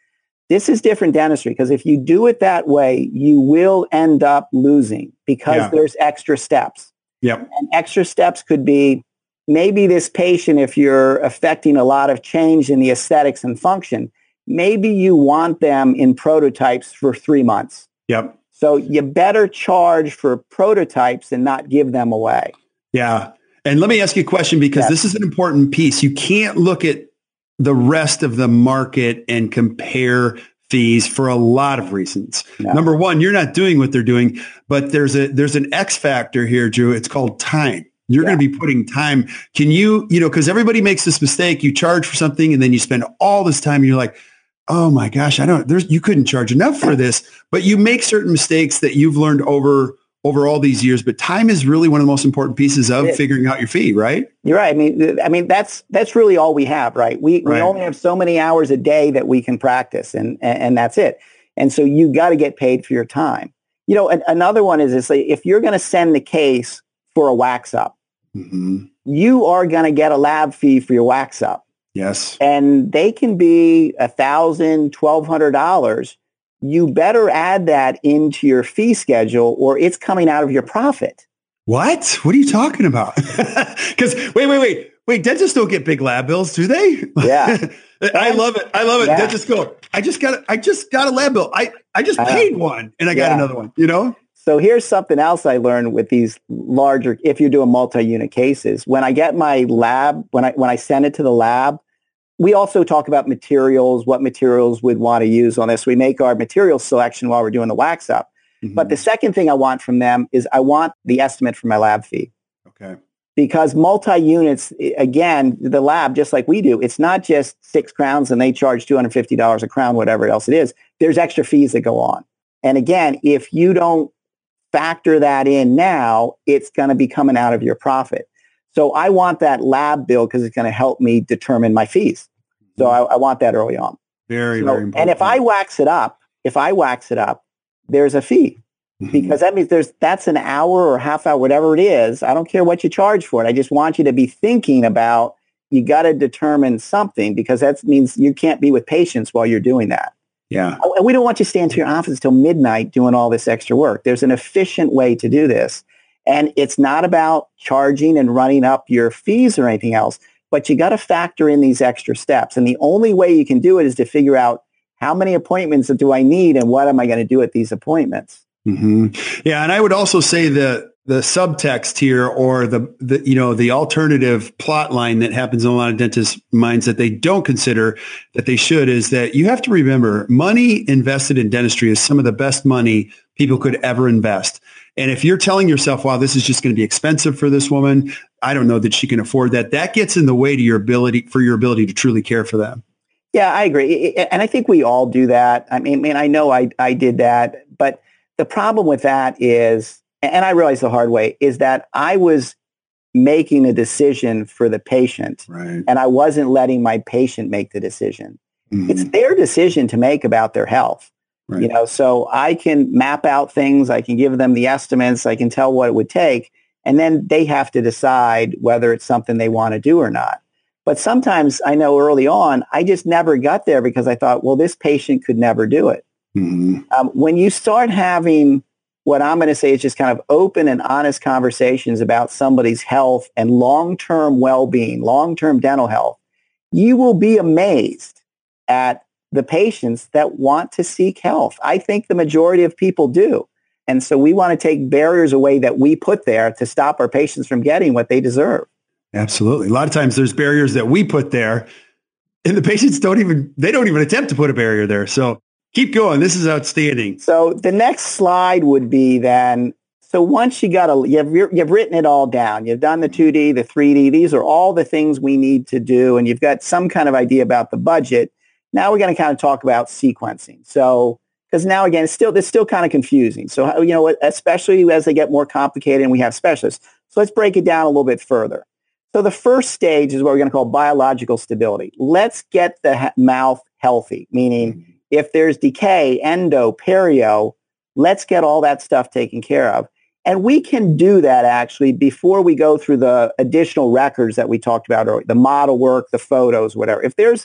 This is different dentistry because if you do it that way, you will end up losing because yeah. there's extra steps. Yep. And extra steps could be maybe this patient, if you're affecting a lot of change in the aesthetics and function, maybe you want them in prototypes for three months. Yep. So you better charge for prototypes and not give them away. Yeah. And let me ask you a question because yes. this is an important piece. You can't look at the rest of the market and compare fees for a lot of reasons. No. Number one, you're not doing what they're doing, but there's a there's an X factor here, Drew. It's called time. You're yeah. going to be putting time. Can you, you know, because everybody makes this mistake. You charge for something and then you spend all this time and you're like, oh my gosh, I don't, there's, you couldn't charge enough for this, but you make certain mistakes that you've learned over over all these years, but time is really one of the most important pieces of figuring out your fee, right? You're right. I mean, I mean, that's, that's really all we have, right? We, right. we only have so many hours a day that we can practice and, and, and that's it. And so you got to get paid for your time. You know, an, another one is this, like, if you're going to send the case for a wax up, mm-hmm. you are going to get a lab fee for your wax up. Yes. And they can be a thousand, twelve hundred dollars. You better add that into your fee schedule or it's coming out of your profit. What? What are you talking about? Because wait, wait, wait, wait, dentists don't get big lab bills, do they? Yeah. I love it. I love it. Yeah. Dentists go, I just got I just got a lab bill. I, I just paid one and I got yeah. another one, you know? So here's something else I learned with these larger, if you're doing multi-unit cases, when I get my lab, when I when I send it to the lab, we also talk about materials, what materials we'd want to use on this. We make our material selection while we're doing the wax up. Mm-hmm. But the second thing I want from them is I want the estimate for my lab fee. Okay. Because multi-units, again, the lab, just like we do, it's not just six crowns and they charge two hundred fifty dollars a crown, whatever else it is. There's extra fees that go on. And again, if you don't factor that in now, it's going to be coming out of your profit. So I want that lab bill because it's going to help me determine my fees. So I, I want that early on. Very, so, very important. And if I wax it up, if I wax it up, there's a fee mm-hmm. because that means there's that's an hour or half hour, whatever it is. I don't care what you charge for it. I just want you to be thinking about you got to determine something because that means you can't be with patients while you're doing that. Yeah. And we don't want you to stay into your office till midnight doing all this extra work. There's an efficient way to do this. And it's not about charging and running up your fees or anything else, but you got to factor in these extra steps. And the only way you can do it is to figure out how many appointments do I need and what am I going to do at these appointments? Mm-hmm. Yeah. And I would also say that the subtext here or the, the, you know, the alternative plot line that happens in a lot of dentists' minds that they don't consider that they should is that you have to remember money invested in dentistry is some of the best money people could ever invest. And if you're telling yourself, wow, this is just going to be expensive for this woman, I don't know that she can afford that. That gets in the way to your ability for your ability to truly care for them. Yeah, I agree. And I think we all do that. I mean, I mean, I know I, I did that, but the problem with that is, and I realized the hard way, is that I was making a decision for the patient right. and I wasn't letting my patient make the decision. Mm-hmm. It's their decision to make about their health. Right. You know, so I can map out things, I can give them the estimates, I can tell what it would take, and then they have to decide whether it's something they want to do or not. But sometimes I know early on, I just never got there because I thought, well, this patient could never do it. Mm-hmm. Um, when you start having what I'm going to say is just kind of open and honest conversations about somebody's health and long-term well-being, long-term dental health, you will be amazed at the patients that want to seek health. I think the majority of people do. And so we want to take barriers away that we put there to stop our patients from getting what they deserve. Absolutely. A lot of times there's barriers that we put there and the patients don't even, they don't even attempt to put a barrier there. So keep going. This is outstanding. So the next slide would be then, so once you got a, you've, you've written it all down, you've done the two D, the three D, these are all the things we need to do. And you've got some kind of idea about the budget. Now we're going to kind of talk about sequencing. So, because now again, it's still, it's still kind of confusing. So, you know, especially as they get more complicated and we have specialists. So let's break it down a little bit further. So the first stage is what we're going to call biological stability. Let's get the ha- mouth healthy, meaning if there's decay, endo, perio, let's get all that stuff taken care of. And we can do that actually before we go through the additional records that we talked about earlier, the model work, the photos, whatever. If there's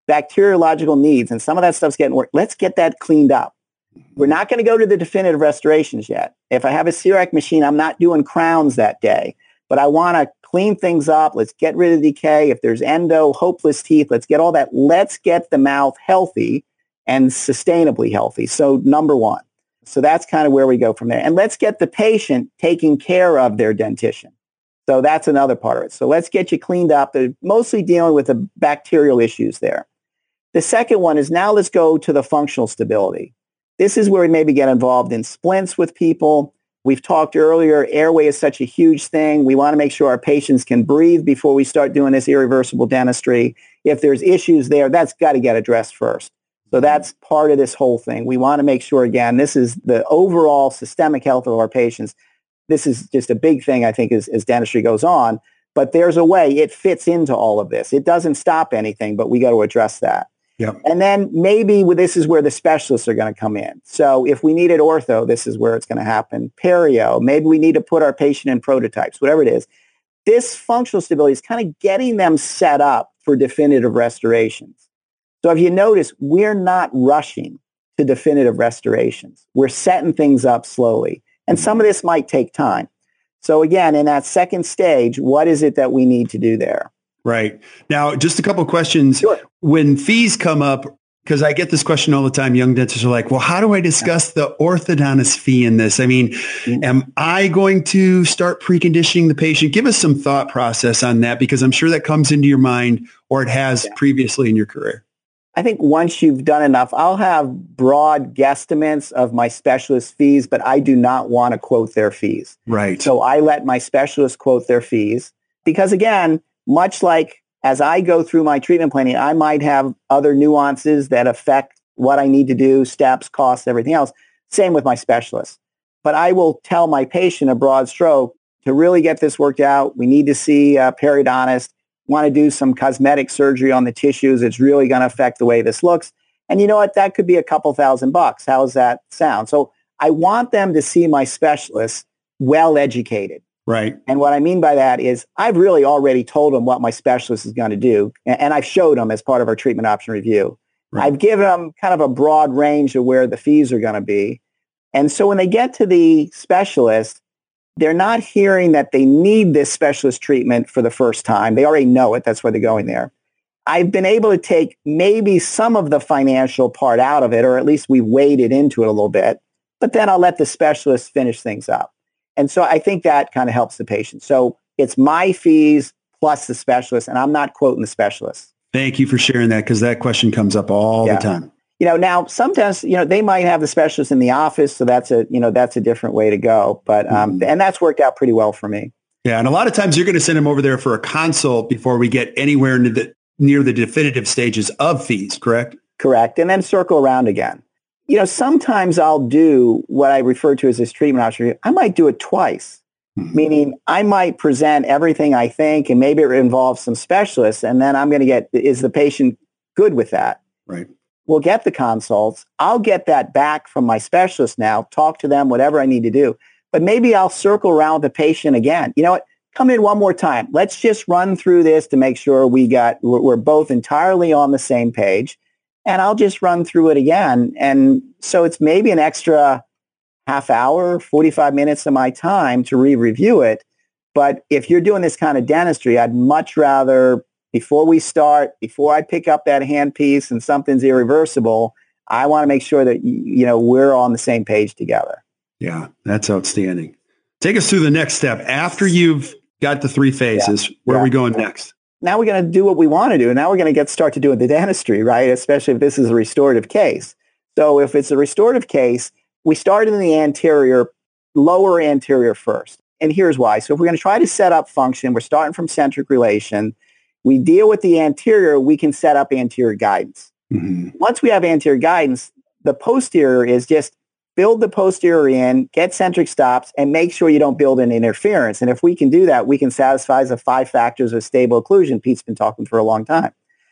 bacteriological needs, and some of that stuff's getting work. Let's get that cleaned up. We're not going to go to the definitive restorations yet. If I have a C R E C machine, I'm not doing crowns that day, but I want to clean things up. Let's get rid of decay. If there's endo, hopeless teeth, let's get all that. Let's get the mouth healthy and sustainably healthy. So number one. So that's kind of where we go from there. And let's get the patient taking care of their dentition. So that's another part of it. So let's get you cleaned up. They're mostly dealing with the bacterial issues there. The second one is now let's go to the functional stability. This is where we maybe get involved in splints with people. We've talked earlier, airway is such a huge thing. We want to make sure our patients can breathe before we start doing this irreversible dentistry. If there's issues there, that's got to get addressed first. So that's part of this whole thing. We want to make sure, again, this is the overall systemic health of our patients. This is just a big thing, I think, as, as dentistry goes on. But there's a way it fits into all of this. It doesn't stop anything, but we got to address that. Yep. And then maybe this is where the specialists are going to come in. So if we needed ortho, this is where it's going to happen. Perio, maybe we need to put our patient in prototypes, whatever it is. This functional stability is kind of getting them set up for definitive restorations. So if you notice, we're not rushing to definitive restorations. We're setting things up slowly. And some of this might take time. So again, in that second stage, what is it that we need to do there? Right. Now, just a couple of questions. Sure. When fees come up, because I get this question all the time, young dentists are like, well, how do I discuss the orthodontist fee in this? I mean, mm-hmm. am I going to start preconditioning the patient? Give us some thought process on that, because I'm sure that comes into your mind, or it has yeah. previously in your career. I think once you've done enough, I'll have broad guesstimates of my specialist fees, but I do not want to quote their fees. Right. So I let my specialists quote their fees because, again, much like as I go through my treatment planning, I might have other nuances that affect what I need to do, steps, costs, everything else. Same with my specialists. But I will tell my patient a broad stroke to really get this worked out. We need to see a periodontist. Want to do some cosmetic surgery on the tissues. It's really going to affect the way this looks. And you know what? That could be a couple thousand bucks. How does that sound? So I want them to see my specialist well educated. Right. And what I mean by that is I've really already told them what my specialist is going to do. And I've showed them as part of our treatment option review. Right. I've given them kind of a broad range of where the fees are going to be. And so when they get to the specialist, they're not hearing that they need this specialist treatment for the first time. They already know it. That's why they're going there. I've been able to take maybe some of the financial part out of it, or at least we waded into it a little bit, but then I'll let the specialist finish things up. And so I think that kind of helps the patient. So it's my fees plus the specialist, and I'm not quoting the specialist. Thank you for sharing that, because that question comes up all yeah. the time. You know, now sometimes, you know, they might have the specialist in the office. So that's a, you know, that's a different way to go. But, um, mm-hmm. and that's worked out pretty well for me. Yeah. And a lot of times you're going to send them over there for a consult before we get anywhere near the, near the definitive stages of fees, correct? Correct. And then circle around again. You know, sometimes I'll do what I refer to as this treatment option. I might do it twice, mm-hmm. meaning I might present everything I think, and maybe it involves some specialists. And then I'm going to get, is the patient good with that? Right. We'll get the consults. I'll get that back from my specialist now, talk to them, whatever I need to do. But maybe I'll circle around the patient again. You know what? Come in one more time. Let's just run through this to make sure we got, we're both entirely on the same page. And I'll just run through it again. And so it's maybe an extra half hour, forty-five minutes of my time to re-review it. But if you're doing this kind of dentistry, I'd much rather, before we start, before I pick up that handpiece and something's irreversible, I want to make sure that, you know, we're on the same page together. Yeah, that's outstanding. Take us through the next step. After you've got the three phases, yeah. where yeah. are we going next? Now we're going to do what we want to do. Now we're going to get start to doing the dentistry, right? Especially if this is a restorative case. So if it's a restorative case, we start in the anterior, lower anterior first. And here's why. So if we're going to try to set up function, we're starting from centric relation. We deal with the anterior, we can set up anterior guidance. Mm-hmm. Once we have anterior guidance, the posterior is just build the posterior in, get centric stops, and make sure you don't build an interference. And if we can do that, we can satisfy the five factors of stable occlusion Pete's been talking for a long time.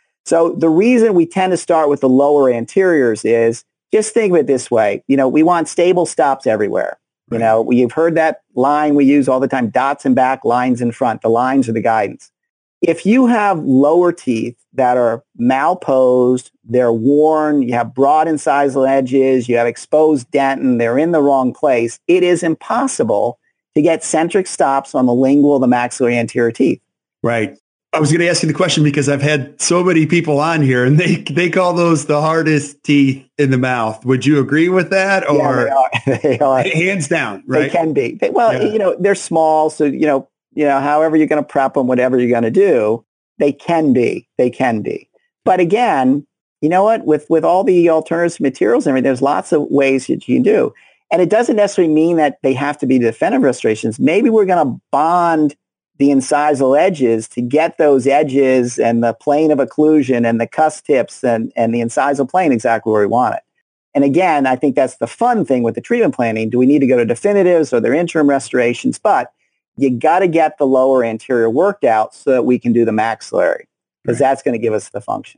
So the reason we tend to start with the lower anteriors is, just think of it this way. You know, we want stable stops everywhere. Right. You know, you've heard that line we use all the time, dots in back, lines in front. The lines are the guidance. if you have lower teeth that are malposed, they're worn, you have broad incisal edges, you have exposed dentin, they're in the wrong place, it is impossible to get centric stops on the lingual, the maxillary anterior teeth. Right. I was going to ask you the question because I've had so many people on here and they, they call those the hardest teeth in the mouth. Would you agree with that? Or yeah, they are. They are. Hands down, right? They can be. They, well, Yeah. you know, they're small. So, you know, you know, however you're going to prep them, whatever you're going to do, they can be. They can be. But again, you know what? With, with all the alternative materials and everything, there's lots of ways that you can do. And it doesn't necessarily mean that they have to be definitive restorations. Maybe we're going to bond the incisal edges to get those edges and the plane of occlusion and the cusp tips and, and the incisal plane exactly where we want it. And again, I think that's the fun thing with the treatment planning. Do we need to go to definitives or they're interim restorations? But you got to get the lower anterior worked out so that we can do the maxillary, because Right. that's going to give us the function.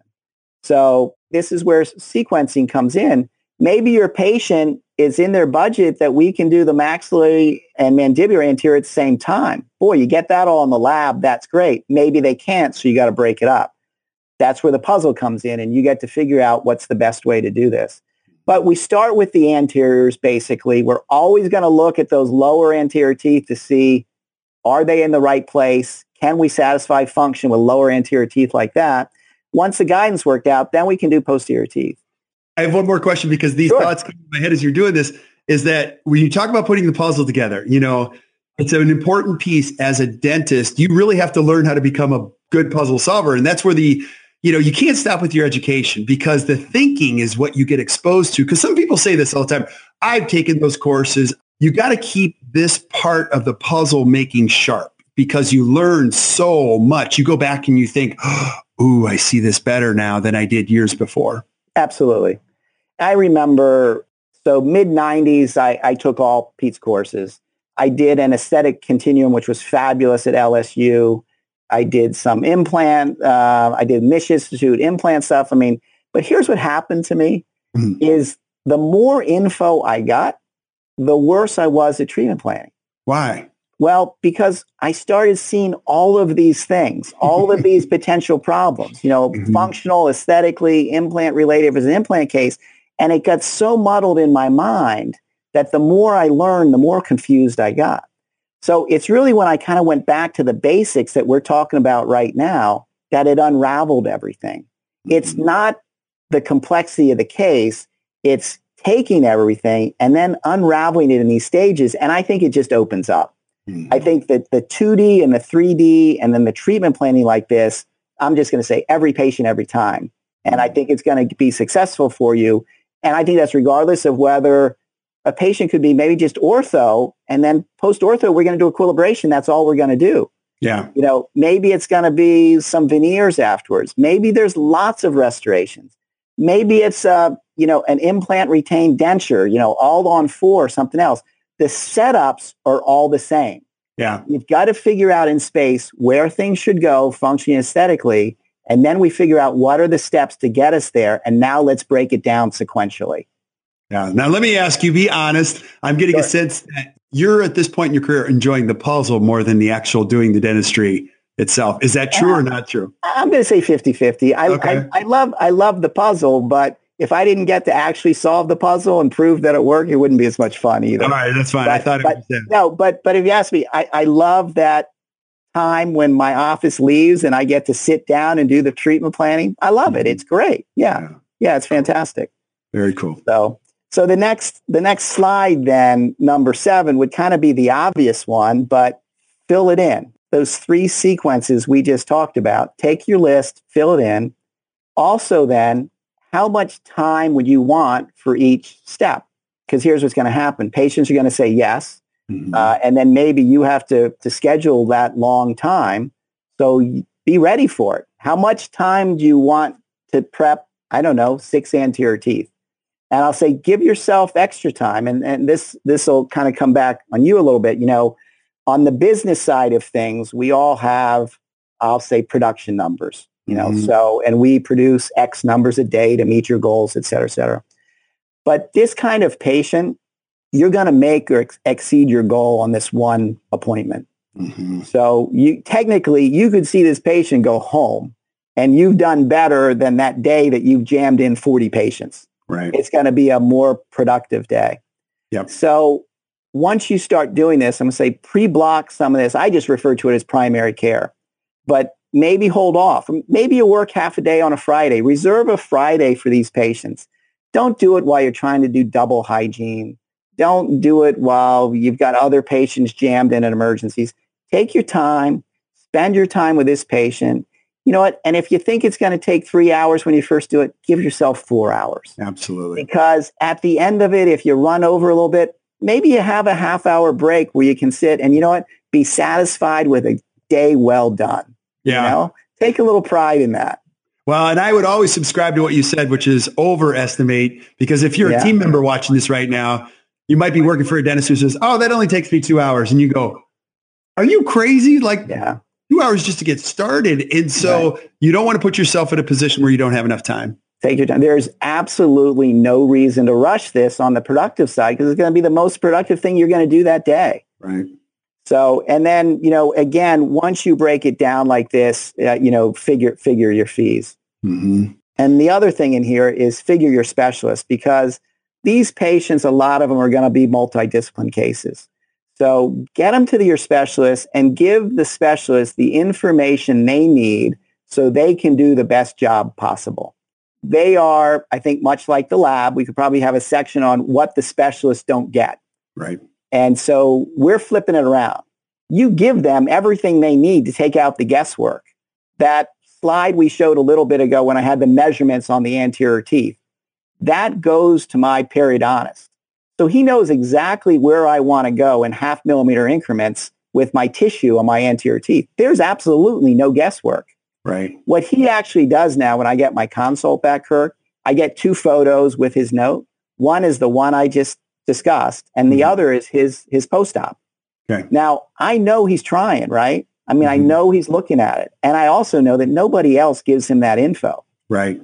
So this is where sequencing comes in. Maybe your patient is in their budget that we can do the maxillary and mandibular anterior at the same time. Boy, you get that all in the lab, that's great. Maybe they can't, so you got to break it up. That's where the puzzle comes in, and you get to figure out what's the best way to do this. But we start with the anteriors, basically. We're always going to look at those lower anterior teeth to see, are they in the right place? Can we satisfy function with lower anterior teeth like that? Once the guidance worked out, then we can do posterior teeth. I have one more question because these Sure. thoughts come in my head as you're doing this, is that when you talk about putting the puzzle together, you know, it's an important piece as a dentist. You really have to learn how to become a good puzzle solver. And that's where the, you know, you can't stop with your education because the thinking is what you get exposed to. Because some people say this all the time. I've taken those courses. You got to keep this part of the puzzle making sharp because you learn so much. You go back and you think, ooh, I see this better now than I did years before. Absolutely. I remember, so mid nineties, I, I took all Pete's courses. I did an aesthetic continuum, which was fabulous at L S U. I did some implant. Uh, I did Misch Institute implant stuff. I mean, but here's what happened to me Mhm. is the more info I got, the worse I was at treatment planning. Why? Well, because I started seeing all of these things, all of these potential problems, you know, Mhm. functional, aesthetically, implant related, if it was an implant case. And it got so muddled in my mind that the more I learned, the more confused I got. So it's really when I kind of went back to the basics that we're talking about right now that it unraveled everything. It's not the complexity of the case. It's taking everything and then unraveling it in these stages. And I think it just opens up. Mhm. I think that the two D and the three D and then the treatment planning like this, I'm just going to say every patient, every time. And I think it's going to be successful for you. And I think that's regardless of whether a patient could be maybe just ortho and then post-ortho, we're going to do equilibration. That's all we're going to do. Yeah. You know, maybe it's going to be some veneers afterwards. Maybe there's lots of restorations. Maybe it's, uh, you know, an implant retained denture, you know, all on four or something else. The setups are all the same. Yeah. You've got to figure out in space where things should go functioning aesthetically. And then we figure out what are the steps to get us there. And now let's break it down sequentially. Yeah. Now, let me ask you, be honest. I'm getting Sure. a sense that you're at this point in your career enjoying the puzzle more than the actual doing the dentistry itself. Is that true Uh, or not true? I'm going to say fifty-fifty. I, Okay. I, I love I love the puzzle, but if I didn't get to actually solve the puzzle and prove that it worked, it wouldn't be as much fun either. All right. That's fine. I But- thought it but- was that. No, but but if you ask me, I, I love that time when my office leaves and I get to sit down and do the treatment planning. I love it. It's great. Yeah. Yeah. Yeah, it's fantastic. Very cool. So so the next the next slide then, number seven, would kind of be the obvious one, but fill it in. Those three sequences we just talked about. Take your list, fill it in. Also then, how much time would you want for each step? Because here's what's going to happen. Patients are going to say yes. Mhm. Uh, and then maybe you have to, to schedule that long time. So y- be ready for it. How much time do you want to prep, I don't know, six anterior teeth? And I'll say, give yourself extra time. And, and this, this will kind of come back on you a little bit. You know, on the business side of things, we all have, I'll say, production numbers, you know, Mhm. so, and we produce X numbers a day to meet your goals, et cetera, et cetera. But this kind of patient, you're going to make or ex- exceed your goal on this one appointment. Mm-hmm. So you technically, you could see this patient go home and you've done better than that day that you've jammed in forty patients. Right. It's going to be a more productive day. Yep. So once you start doing this, I'm going to say pre-block some of this. I just refer to it as primary care, but maybe hold off. Maybe you work half a day on a Friday. Reserve a Friday for these patients. Don't do it while you're trying to do double hygiene. Don't do it while you've got other patients jammed in at emergencies. Take your time, spend your time with this patient. You know what? And if you think it's going to take three hours when you first do it, give yourself four hours. Absolutely. Because at the end of it, if you run over a little bit, maybe you have a half hour break where you can sit and, you know what? Be satisfied with a day well done. Yeah. You know? Take a little pride in that. Well, and I would always subscribe to what you said, which is overestimate, because if you're Yeah. a team member watching this right now, you might be working for a dentist who says, oh, that only takes me two hours. And you go, are you crazy? Like Yeah. two hours just to get started. And so Right. you don't want to put yourself in a position where you don't have enough time. Take your time. There's absolutely no reason to rush this on the productive side because it's going to be the most productive thing you're going to do that day. Right. So, and then, you know, again, once you break it down like this, uh, you know, figure, figure your fees. Mm-hmm. And the other thing in here is figure your specialist, because these patients, a lot of them are going to be multidiscipline cases. So get them to your specialist and give the specialist the information they need so they can do the best job possible. They are, I think, much like the lab. We could probably have a section on what the specialists don't get. Right. And so we're flipping it around. You give them everything they need to take out the guesswork. That slide we showed a little bit ago when I had the measurements on the anterior teeth, that goes to my periodontist. So he knows exactly where I want to go in half millimeter increments with my tissue on my anterior teeth. There's absolutely no guesswork. Right. What he actually does now when I get my consult back, Kirk, I get two photos with his note. One is the one I just discussed, and the mm-hmm. other is his his post-op. Okay. Now, I know he's trying, right? I mean, mm-hmm. I know he's looking at it. And I also know that nobody else gives him that info. Right.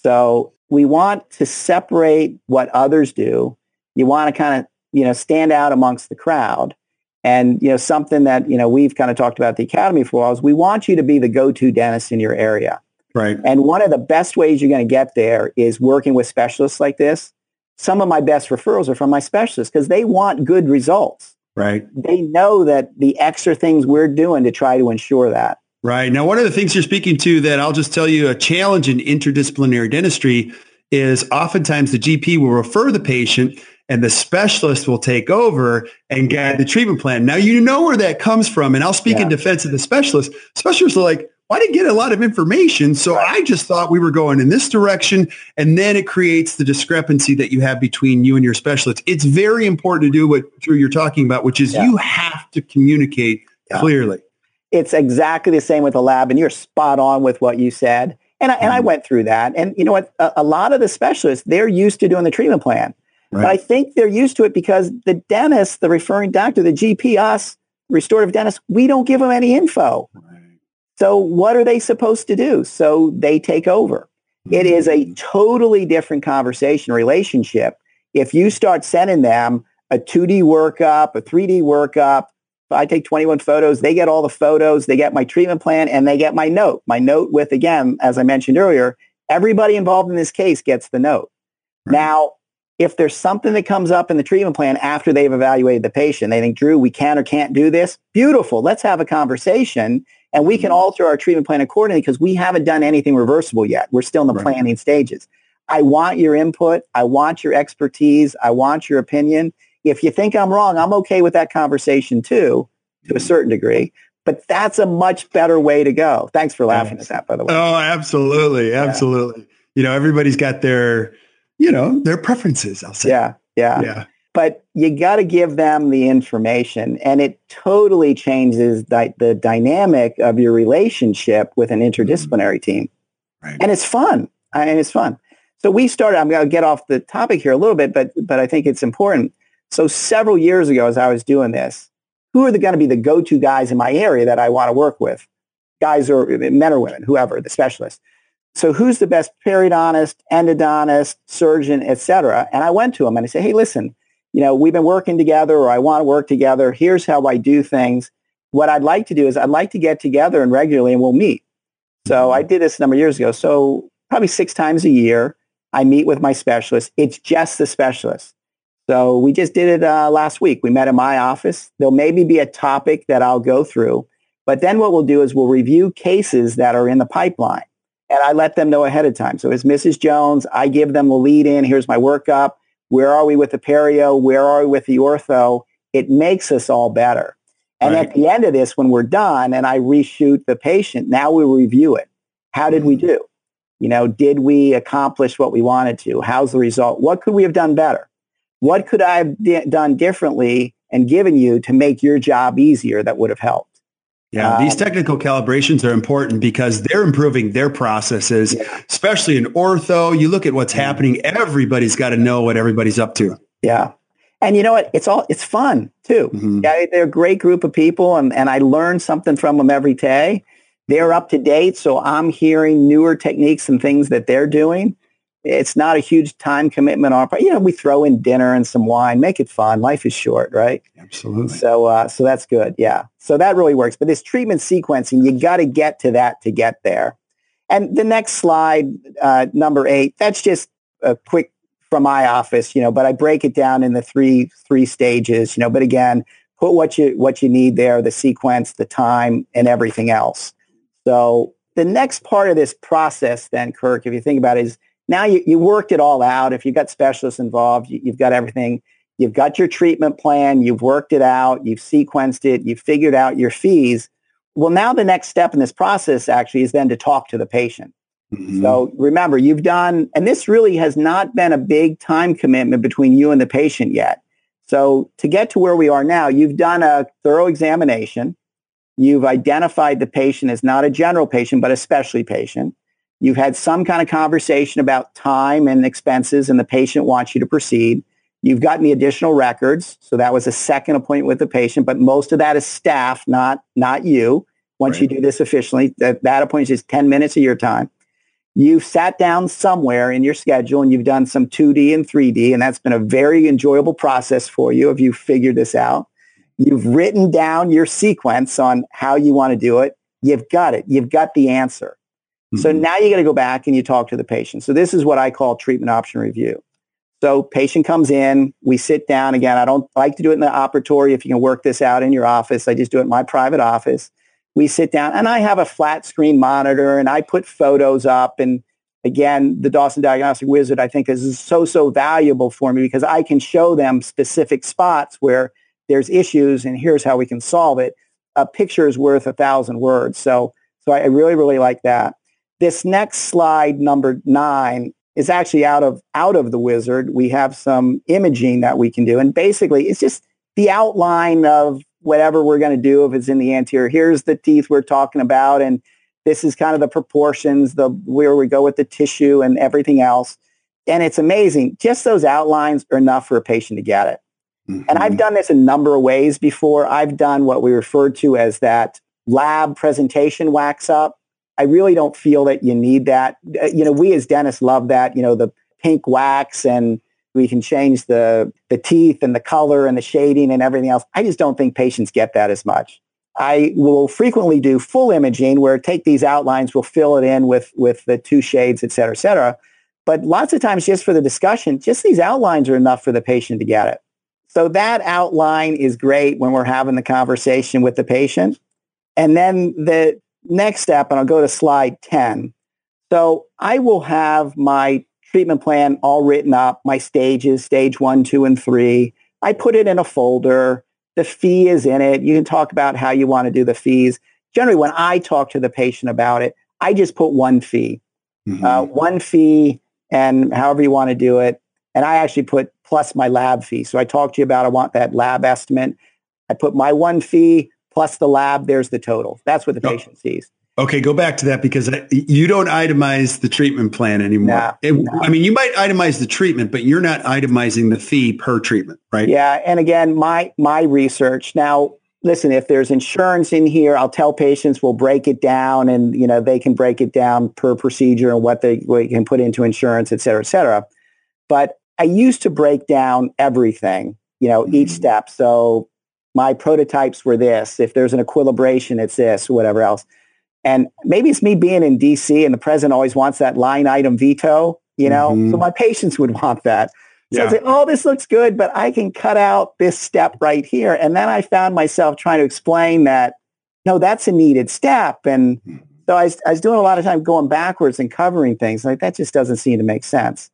So we want to separate what others do. You want to kind of, you know, stand out amongst the crowd. And, you know, something that, you know, we've kind of talked about at the Academy for a while is we want you to be the go-to dentist in your area. Right. And one of the best ways you're going to get there is working with specialists like this. Some of my best referrals are from my specialists because they want good results. Right. They know that the extra things we're doing to try to ensure that. Right. Now, one of the things you're speaking to that I'll just tell you a challenge in interdisciplinary dentistry is oftentimes the G P will refer the patient and the specialist will take over and guide the treatment plan. Now, you know where that comes from. And I'll speak yeah. in defense of the specialist. Specialists are like, well, I didn't get a lot of information. So right. I just thought we were going in this direction. And then it creates the discrepancy that you have between you and your specialist. It's very important to do what Drew you're talking about, which is yeah. you have to communicate yeah. clearly. It's exactly the same with the lab. And you're spot on with what you said. And I, and I went through that. And you know what? A, a lot of the specialists, they're used to doing the treatment plan. Right. But I think they're used to it because the dentist, the referring doctor, the G P, us, restorative dentist, we don't give them any info. Right. So what are they supposed to do? So they take over. Mm-hmm. It is a totally different conversation relationship. If you start sending them a two D workup, a three D workup, I take twenty-one photos, they get all the photos, they get my treatment plan, and they get my note. My note with, again, as I mentioned earlier, everybody involved in this case gets the note. Right. Now, if there's something that comes up in the treatment plan after they've evaluated the patient, they think, Drew, we can or can't do this. Beautiful. Let's have a conversation and we can alter our treatment plan accordingly because we haven't done anything reversible yet. We're still in the right. planning stages. I want your input. I want your expertise. I want your opinion. If you think I'm wrong, I'm okay with that conversation too, to a certain degree. But that's a much better way to go. Thanks for laughing yes. at that, by the way. Oh, absolutely. Absolutely. Yeah. You know, everybody's got their... you know, their preferences, I'll say. Yeah, yeah. yeah. But you got to give them the information, and it totally changes di- the dynamic of your relationship with an interdisciplinary team. Right. And it's fun. I mean, it's fun. So we started, I'm going to get off the topic here a little bit, but but I think it's important. So several years ago, as I was doing this, who are going to be the go-to guys in my area that I want to work with? Guys or men or women, whoever, the specialists. So who's the best periodontist, endodontist, surgeon, et cetera? And I went to him and I said, hey, listen, you know, we've been working together or I want to work together. Here's how I do things. what I'd like to do is I'd like to get together and regularly and we'll meet. So I did this a number of years ago. So probably six times a year, I meet with my specialist. It's just the specialist. So we just did it uh, last week. We met in my office. There'll maybe be a topic that I'll go through. But then what we'll do is we'll review cases that are in the pipeline. And I let them know ahead of time. So as Missus Jones, I give them the lead in. Here's my workup. Where are we with the perio? Where are we with the ortho? It makes us all better. And right. At the end of this, when we're done and I reshoot the patient, now we review it. How did we do? You know, did we accomplish what we wanted to? How's the result? What could we have done better? What could I have d- done differently and given you to make your job easier that would have helped? Yeah, um, these technical calibrations are important because they're improving their processes, yeah. especially in ortho. You look at what's happening. Everybody's got to know what everybody's up to. Yeah. And you know what? It's all, it's fun too. Mm-hmm. Yeah, they're a great group of people and, and I learn something from them every day. They're up to date. So I'm hearing newer techniques and things that they're doing. It's not a huge time commitment on our part. You know, we throw in dinner and some wine, make it fun. Life is short, right? Absolutely. So, uh, so that's good. Yeah. So that really works. But this treatment sequencing, you got to get to that to get there. And the next slide, uh, number eight, that's just a quick from my office, you know, but I break it down in the three, three stages, you know, but again, put what you, what you need there, the sequence, the time, and everything else. So the next part of this process then, Kirk, if you think about it, is now you, you worked it all out. If you've got specialists involved, you, you've got everything. You've got your treatment plan. You've worked it out. You've sequenced it. You've figured out your fees. Well, now the next step in this process actually is then to talk to the patient. Mm-hmm. So remember, you've done, and this really has not been a big time commitment between you and the patient yet. So to get to where we are now, you've done a thorough examination. You've identified the patient as not a general patient, but a specialty patient. You've had some kind of conversation about time and expenses, and the patient wants you to proceed. You've gotten the additional records. So that was a second appointment with the patient, but most of that is staff, not, not you. Once right. you do this efficiently, that, that appointment is ten minutes of your time. You've sat down somewhere in your schedule and you've done some two D and three D, and that's been a very enjoyable process for you if you figured this out. You've written down your sequence on how you want to do it. You've got it. You've got the answer. Mm-hmm. So now you got to go back and you talk to the patient. So this is what I call treatment option review. So patient comes in, we sit down. Again, I don't like to do it in the operatory. If you can work this out in your office, I just do it in my private office. We sit down and I have a flat screen monitor and I put photos up. And again, the Dawson Diagnostic Wizard, I think, is so, so valuable for me because I can show them specific spots where there's issues and here's how we can solve it. A picture is worth a thousand words. So, so I really, really like that. This next slide, number nine, is actually out of, out of the Wizard. We have some imaging that we can do. And basically, it's just the outline of whatever we're going to do if it's in the anterior. Here's the teeth we're talking about. And this is kind of the proportions, the where we go with the tissue and everything else. And it's amazing. Just those outlines are enough for a patient to get it. Mm-hmm. And I've done this a number of ways before. I've done what we refer to as that lab presentation wax up. I really don't feel that you need that. You know, we as dentists love that, you know, the pink wax, and we can change the, the teeth and the color and the shading and everything else. I just don't think patients get that as much. I will frequently do full imaging where take these outlines, we'll fill it in with, with the two shades, et cetera, et cetera. But lots of times just for the discussion, just these outlines are enough for the patient to get it. So that outline is great when we're having the conversation with the patient. And then the next step, and I'll go to slide ten. So I will have my treatment plan all written up, my stages, stage one, two, and three. I put it in a folder. The fee is in it. You can talk about how you want to do the fees. Generally, when I talk to the patient about it, I just put one fee, mm-hmm. uh, one fee, and however you want to do it. And I actually put plus my lab fee. So I talked to you about, I want that lab estimate. I put my one fee plus the lab. There's the total. That's what the oh. patient sees. Okay, go back to that because you don't itemize the treatment plan anymore. No, it, no. I mean, you might itemize the treatment, but you're not itemizing the fee per treatment, right? Yeah, and again, my my research. Now, listen, if there's insurance in here, I'll tell patients we'll break it down, and you know they can break it down per procedure and what they, what they can put into insurance, et cetera, et cetera. But I used to break down everything, you know, mm-hmm. each step. So my prototypes were this. If there's an equilibration, it's this, or whatever else. And maybe it's me being in D C and the president always wants that line item veto, you know, mm-hmm. so my patients would want that. So yeah. I'd say, oh, this looks good, but I can cut out this step right here. And then I found myself trying to explain that, no, that's a needed step. And so I was, I was doing a lot of time going backwards and covering things. Like, that just doesn't seem to make sense.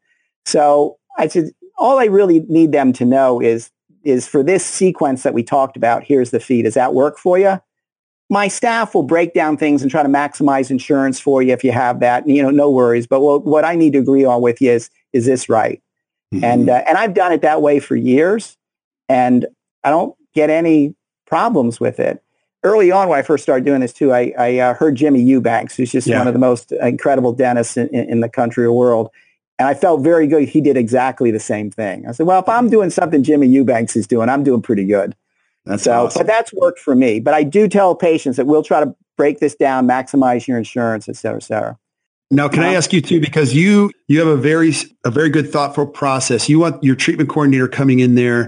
So I said, all I really need them to know is, is for this sequence that we talked about, here's the fee. Does that work for you? My staff will break down things and try to maximize insurance for you if you have that. You know, no worries. But what, what I need to agree on with you is, is this right? Mm-hmm. And uh, and I've done it that way for years, and I don't get any problems with it. Early on, when I first started doing this too, I, I uh, heard Jimmy Eubanks, who's just yeah. one of the most incredible dentists in, in the country or world. And I felt very good. He did exactly the same thing. I said, well, if I'm doing something Jimmy Eubanks is doing, I'm doing pretty good. That's so, awesome. But that's worked for me. But I do tell patients that we'll try to break this down, maximize your insurance, et cetera, et cetera. Now, can um, I ask you too, because you you have a very a very good thoughtful process. You want your treatment coordinator coming in there,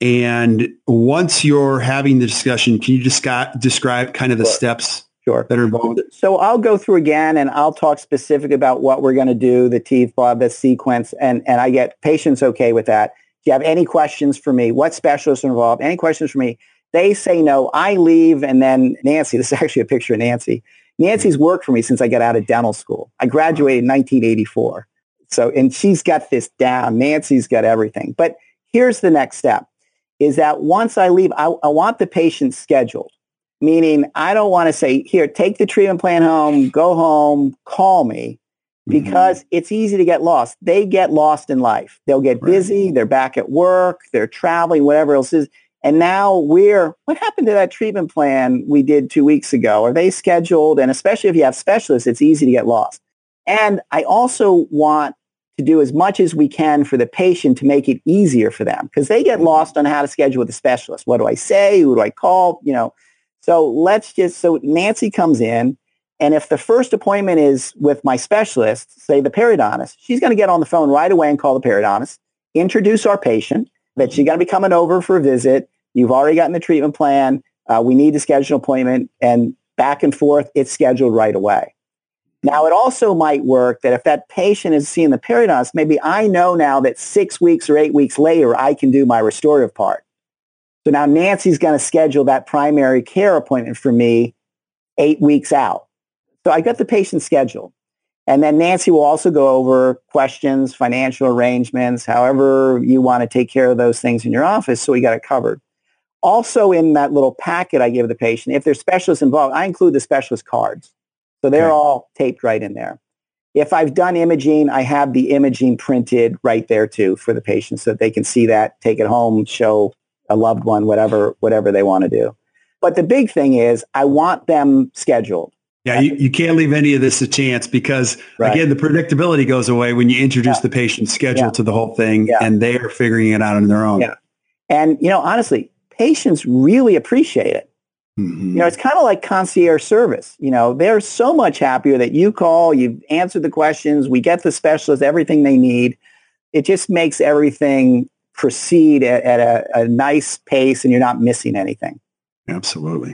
and once you're having the discussion, can you describe describe kind of the sure. steps sure. that are involved? So I'll go through again, and I'll talk specific about what we're going to do, the teeth blob, the sequence, and and I get patients okay with that. Do you have any questions for me? What specialists are involved? Any questions for me? They say no. I leave, and then Nancy, this is actually a picture of Nancy. Nancy's worked for me since I got out of dental school. I graduated in nineteen eighty-four. So, and she's got this down. Nancy's got everything. But here's the next step, is that once I leave, I, I want the patient scheduled, meaning I don't want to say, here, take the treatment plan home, go home, call me, because mm-hmm. it's easy to get lost. They get lost in life. They'll get right. busy. They're back at work. They're traveling, whatever else is. And now we're, what happened to that treatment plan we did two weeks ago? Are they scheduled? And especially if you have specialists, it's easy to get lost. And I also want to do as much as we can for the patient to make it easier for them, because they get lost on how to schedule with a specialist. What do I say? Who do I call? You know, so let's just, so Nancy comes in, and if the first appointment is with my specialist, say the periodontist, she's going to get on the phone right away and call the periodontist, introduce our patient, that she's going to be coming over for a visit. You've already gotten the treatment plan. Uh, we need to schedule an appointment, and back and forth, it's scheduled right away. Now, it also might work that if that patient is seeing the periodontist, maybe I know now that six weeks or eight weeks later, I can do my restorative part. So now Nancy's going to schedule that primary care appointment for me eight weeks out. So I got the patient scheduled. And then Nancy will also go over questions, financial arrangements, however you want to take care of those things in your office, so we got it covered. Also, in that little packet I give the patient, if there's specialists involved, I include the specialist cards. So they're okay. all taped right in there. If I've done imaging, I have the imaging printed right there too for the patient, so that they can see that, take it home, show a loved one, whatever, whatever they want to do. But the big thing is I want them scheduled. Yeah, you, you can't leave any of this to chance, because, right. again, the predictability goes away when you introduce yeah. the patient's schedule yeah. to the whole thing, yeah. and they are figuring it out on their own. Yeah. And, you know, honestly, patients really appreciate it. Mm-hmm. You know, it's kind of like concierge service. You know, they're so much happier that you call, you've answered the questions, we get the specialist everything they need. It just makes everything proceed at, at a, a nice pace, and you're not missing anything. Absolutely.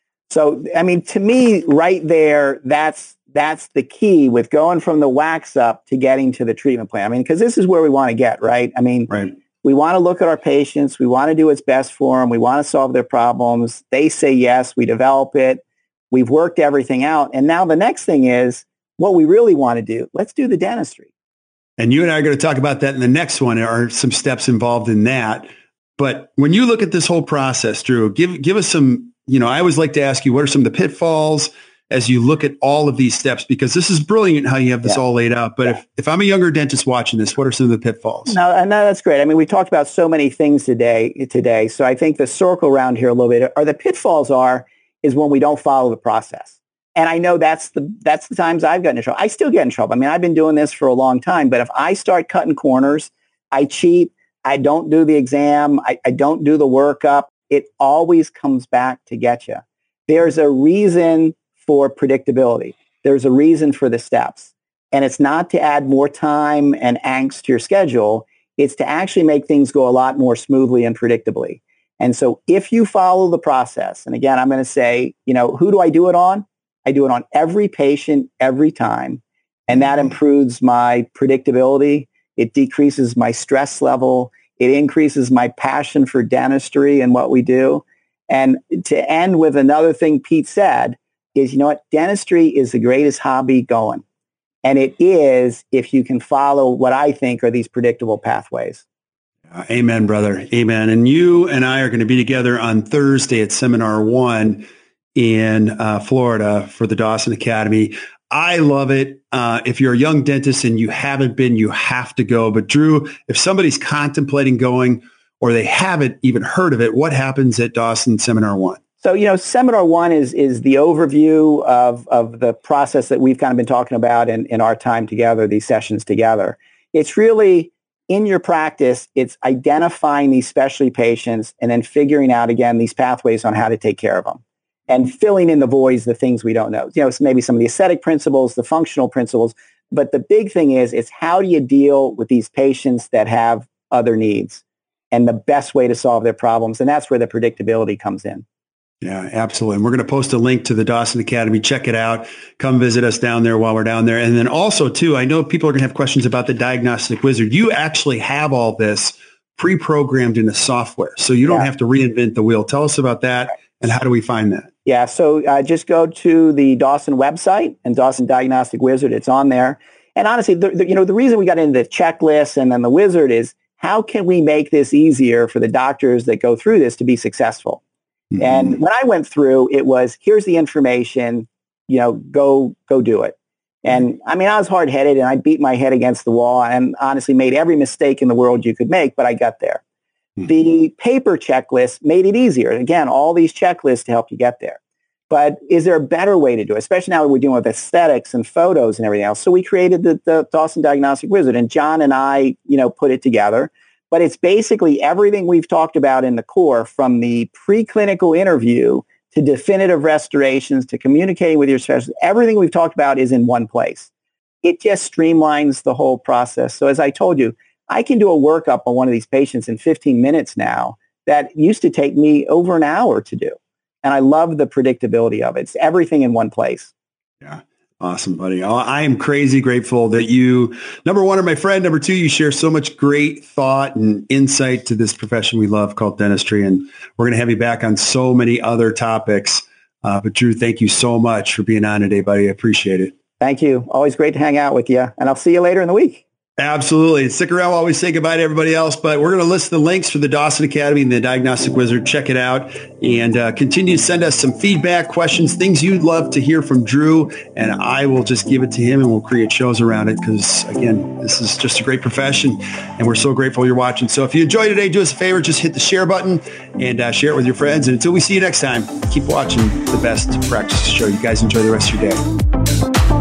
So, I mean, to me, right there, that's that's the key with going from the wax up to getting to the treatment plan. I mean, because this is where we want to get, right? I mean, right. we want to look at our patients. We want to do what's best for them. We want to solve their problems. They say yes. We develop it. We've worked everything out. And now the next thing is what we really want to do. Let's do the dentistry. And you and I are going to talk about that in the next one. There are some steps involved in that. But when you look at this whole process, Drew, give give us some, you know, I always like to ask you, what are some of the pitfalls as you look at all of these steps? Because this is brilliant how you have this yeah. all laid out. But yeah. if, if I'm a younger dentist watching this, what are some of the pitfalls? No, and no, that's great. I mean, we talked about so many things today, today. So I think the circle around here a little bit, or the pitfalls are, is when we don't follow the process. And I know that's the that's the times I've gotten in trouble. I still get in trouble. I mean, I've been doing this for a long time. But if I start cutting corners, I cheat, I don't do the exam, I, I don't do the workup, it always comes back to get you. There's a reason for predictability. There's a reason for the steps. And it's not to add more time and angst to your schedule. It's to actually make things go a lot more smoothly and predictably. And so if you follow the process, and again, I'm going to say, you know, who do I do it on? I do it on every patient every time. And that improves my predictability. It decreases my stress level. It increases my passion for dentistry and what we do. And to end with another thing Pete said is, you know what? Dentistry is the greatest hobby going. And it is if you can follow what I think are these predictable pathways. Uh, amen, brother. Amen. And you and I are going to be together on Thursday at Seminar One in uh, Florida for the Dawson Academy. I love it. Uh, if you're a young dentist and you haven't been, you have to go. But Drew, if somebody's contemplating going or they haven't even heard of it, what happens at Dawson Seminar One? So, you know, Seminar One is is the overview of, of the process that we've kind of been talking about in, in our time together, these sessions together. It's really in your practice, it's identifying these specialty patients and then figuring out, again, these pathways on how to take care of them and filling in the voids, the things we don't know. You know, it's maybe some of the aesthetic principles, the functional principles. But the big thing is, it's how do you deal with these patients that have other needs and the best way to solve their problems. And that's where the predictability comes in. Yeah, absolutely. And we're going to post a link to the Dawson Academy. Check it out. Come visit us down there while we're down there. And then also, too, I know people are going to have questions about the Diagnostic Wizard. You actually have all this pre-programmed in the software, so you don't yeah. have to reinvent the wheel. Tell us about that, and how do we find that? Yeah, so uh, just go to the Dawson website and Dawson Diagnostic Wizard. It's on there. And honestly, the, the, you know, the reason we got into the checklist and then the wizard is how can we make this easier for the doctors that go through this to be successful? Mm-hmm. And when I went through, it was, here's the information, you know, go, go do it. And I mean, I was hard-headed and I beat my head against the wall and honestly made every mistake in the world you could make, but I got there. Mm-hmm. The paper checklist made it easier. Again, all these checklists to help you get there. But is there a better way to do it? Especially now that we're dealing with aesthetics and photos and everything else. So we created the, the Dawson Diagnostic Wizard, and John and I, you know, put it together. But it's basically everything we've talked about in the core, from the preclinical interview to definitive restorations to communicating with your specialist. Everything we've talked about is in one place. It just streamlines the whole process. So as I told you, I can do a workup on one of these patients in fifteen minutes now that used to take me over an hour to do. And I love the predictability of it. It's everything in one place. Yeah. Awesome, buddy. I am crazy grateful that you, number one, are my friend. Number two, you share so much great thought and insight to this profession we love called dentistry. And we're going to have you back on so many other topics. Uh, but Drew, thank you so much for being on today, buddy. I appreciate it. Thank you. Always great to hang out with you. And I'll see you later in the week. Absolutely. Stick around while we say goodbye to everybody else, but we're going to list the links for the Dawson Academy and the Diagnostic Wizard. Check it out and uh, continue to send us some feedback, questions, things you'd love to hear from Drew, and I will just give it to him and we'll create shows around it because, again, this is just a great profession and we're so grateful you're watching. So if you enjoyed today, do us a favor, just hit the share button and uh, share it with your friends. And until we see you next time, keep watching the Best Practice Show. You guys enjoy the rest of your day.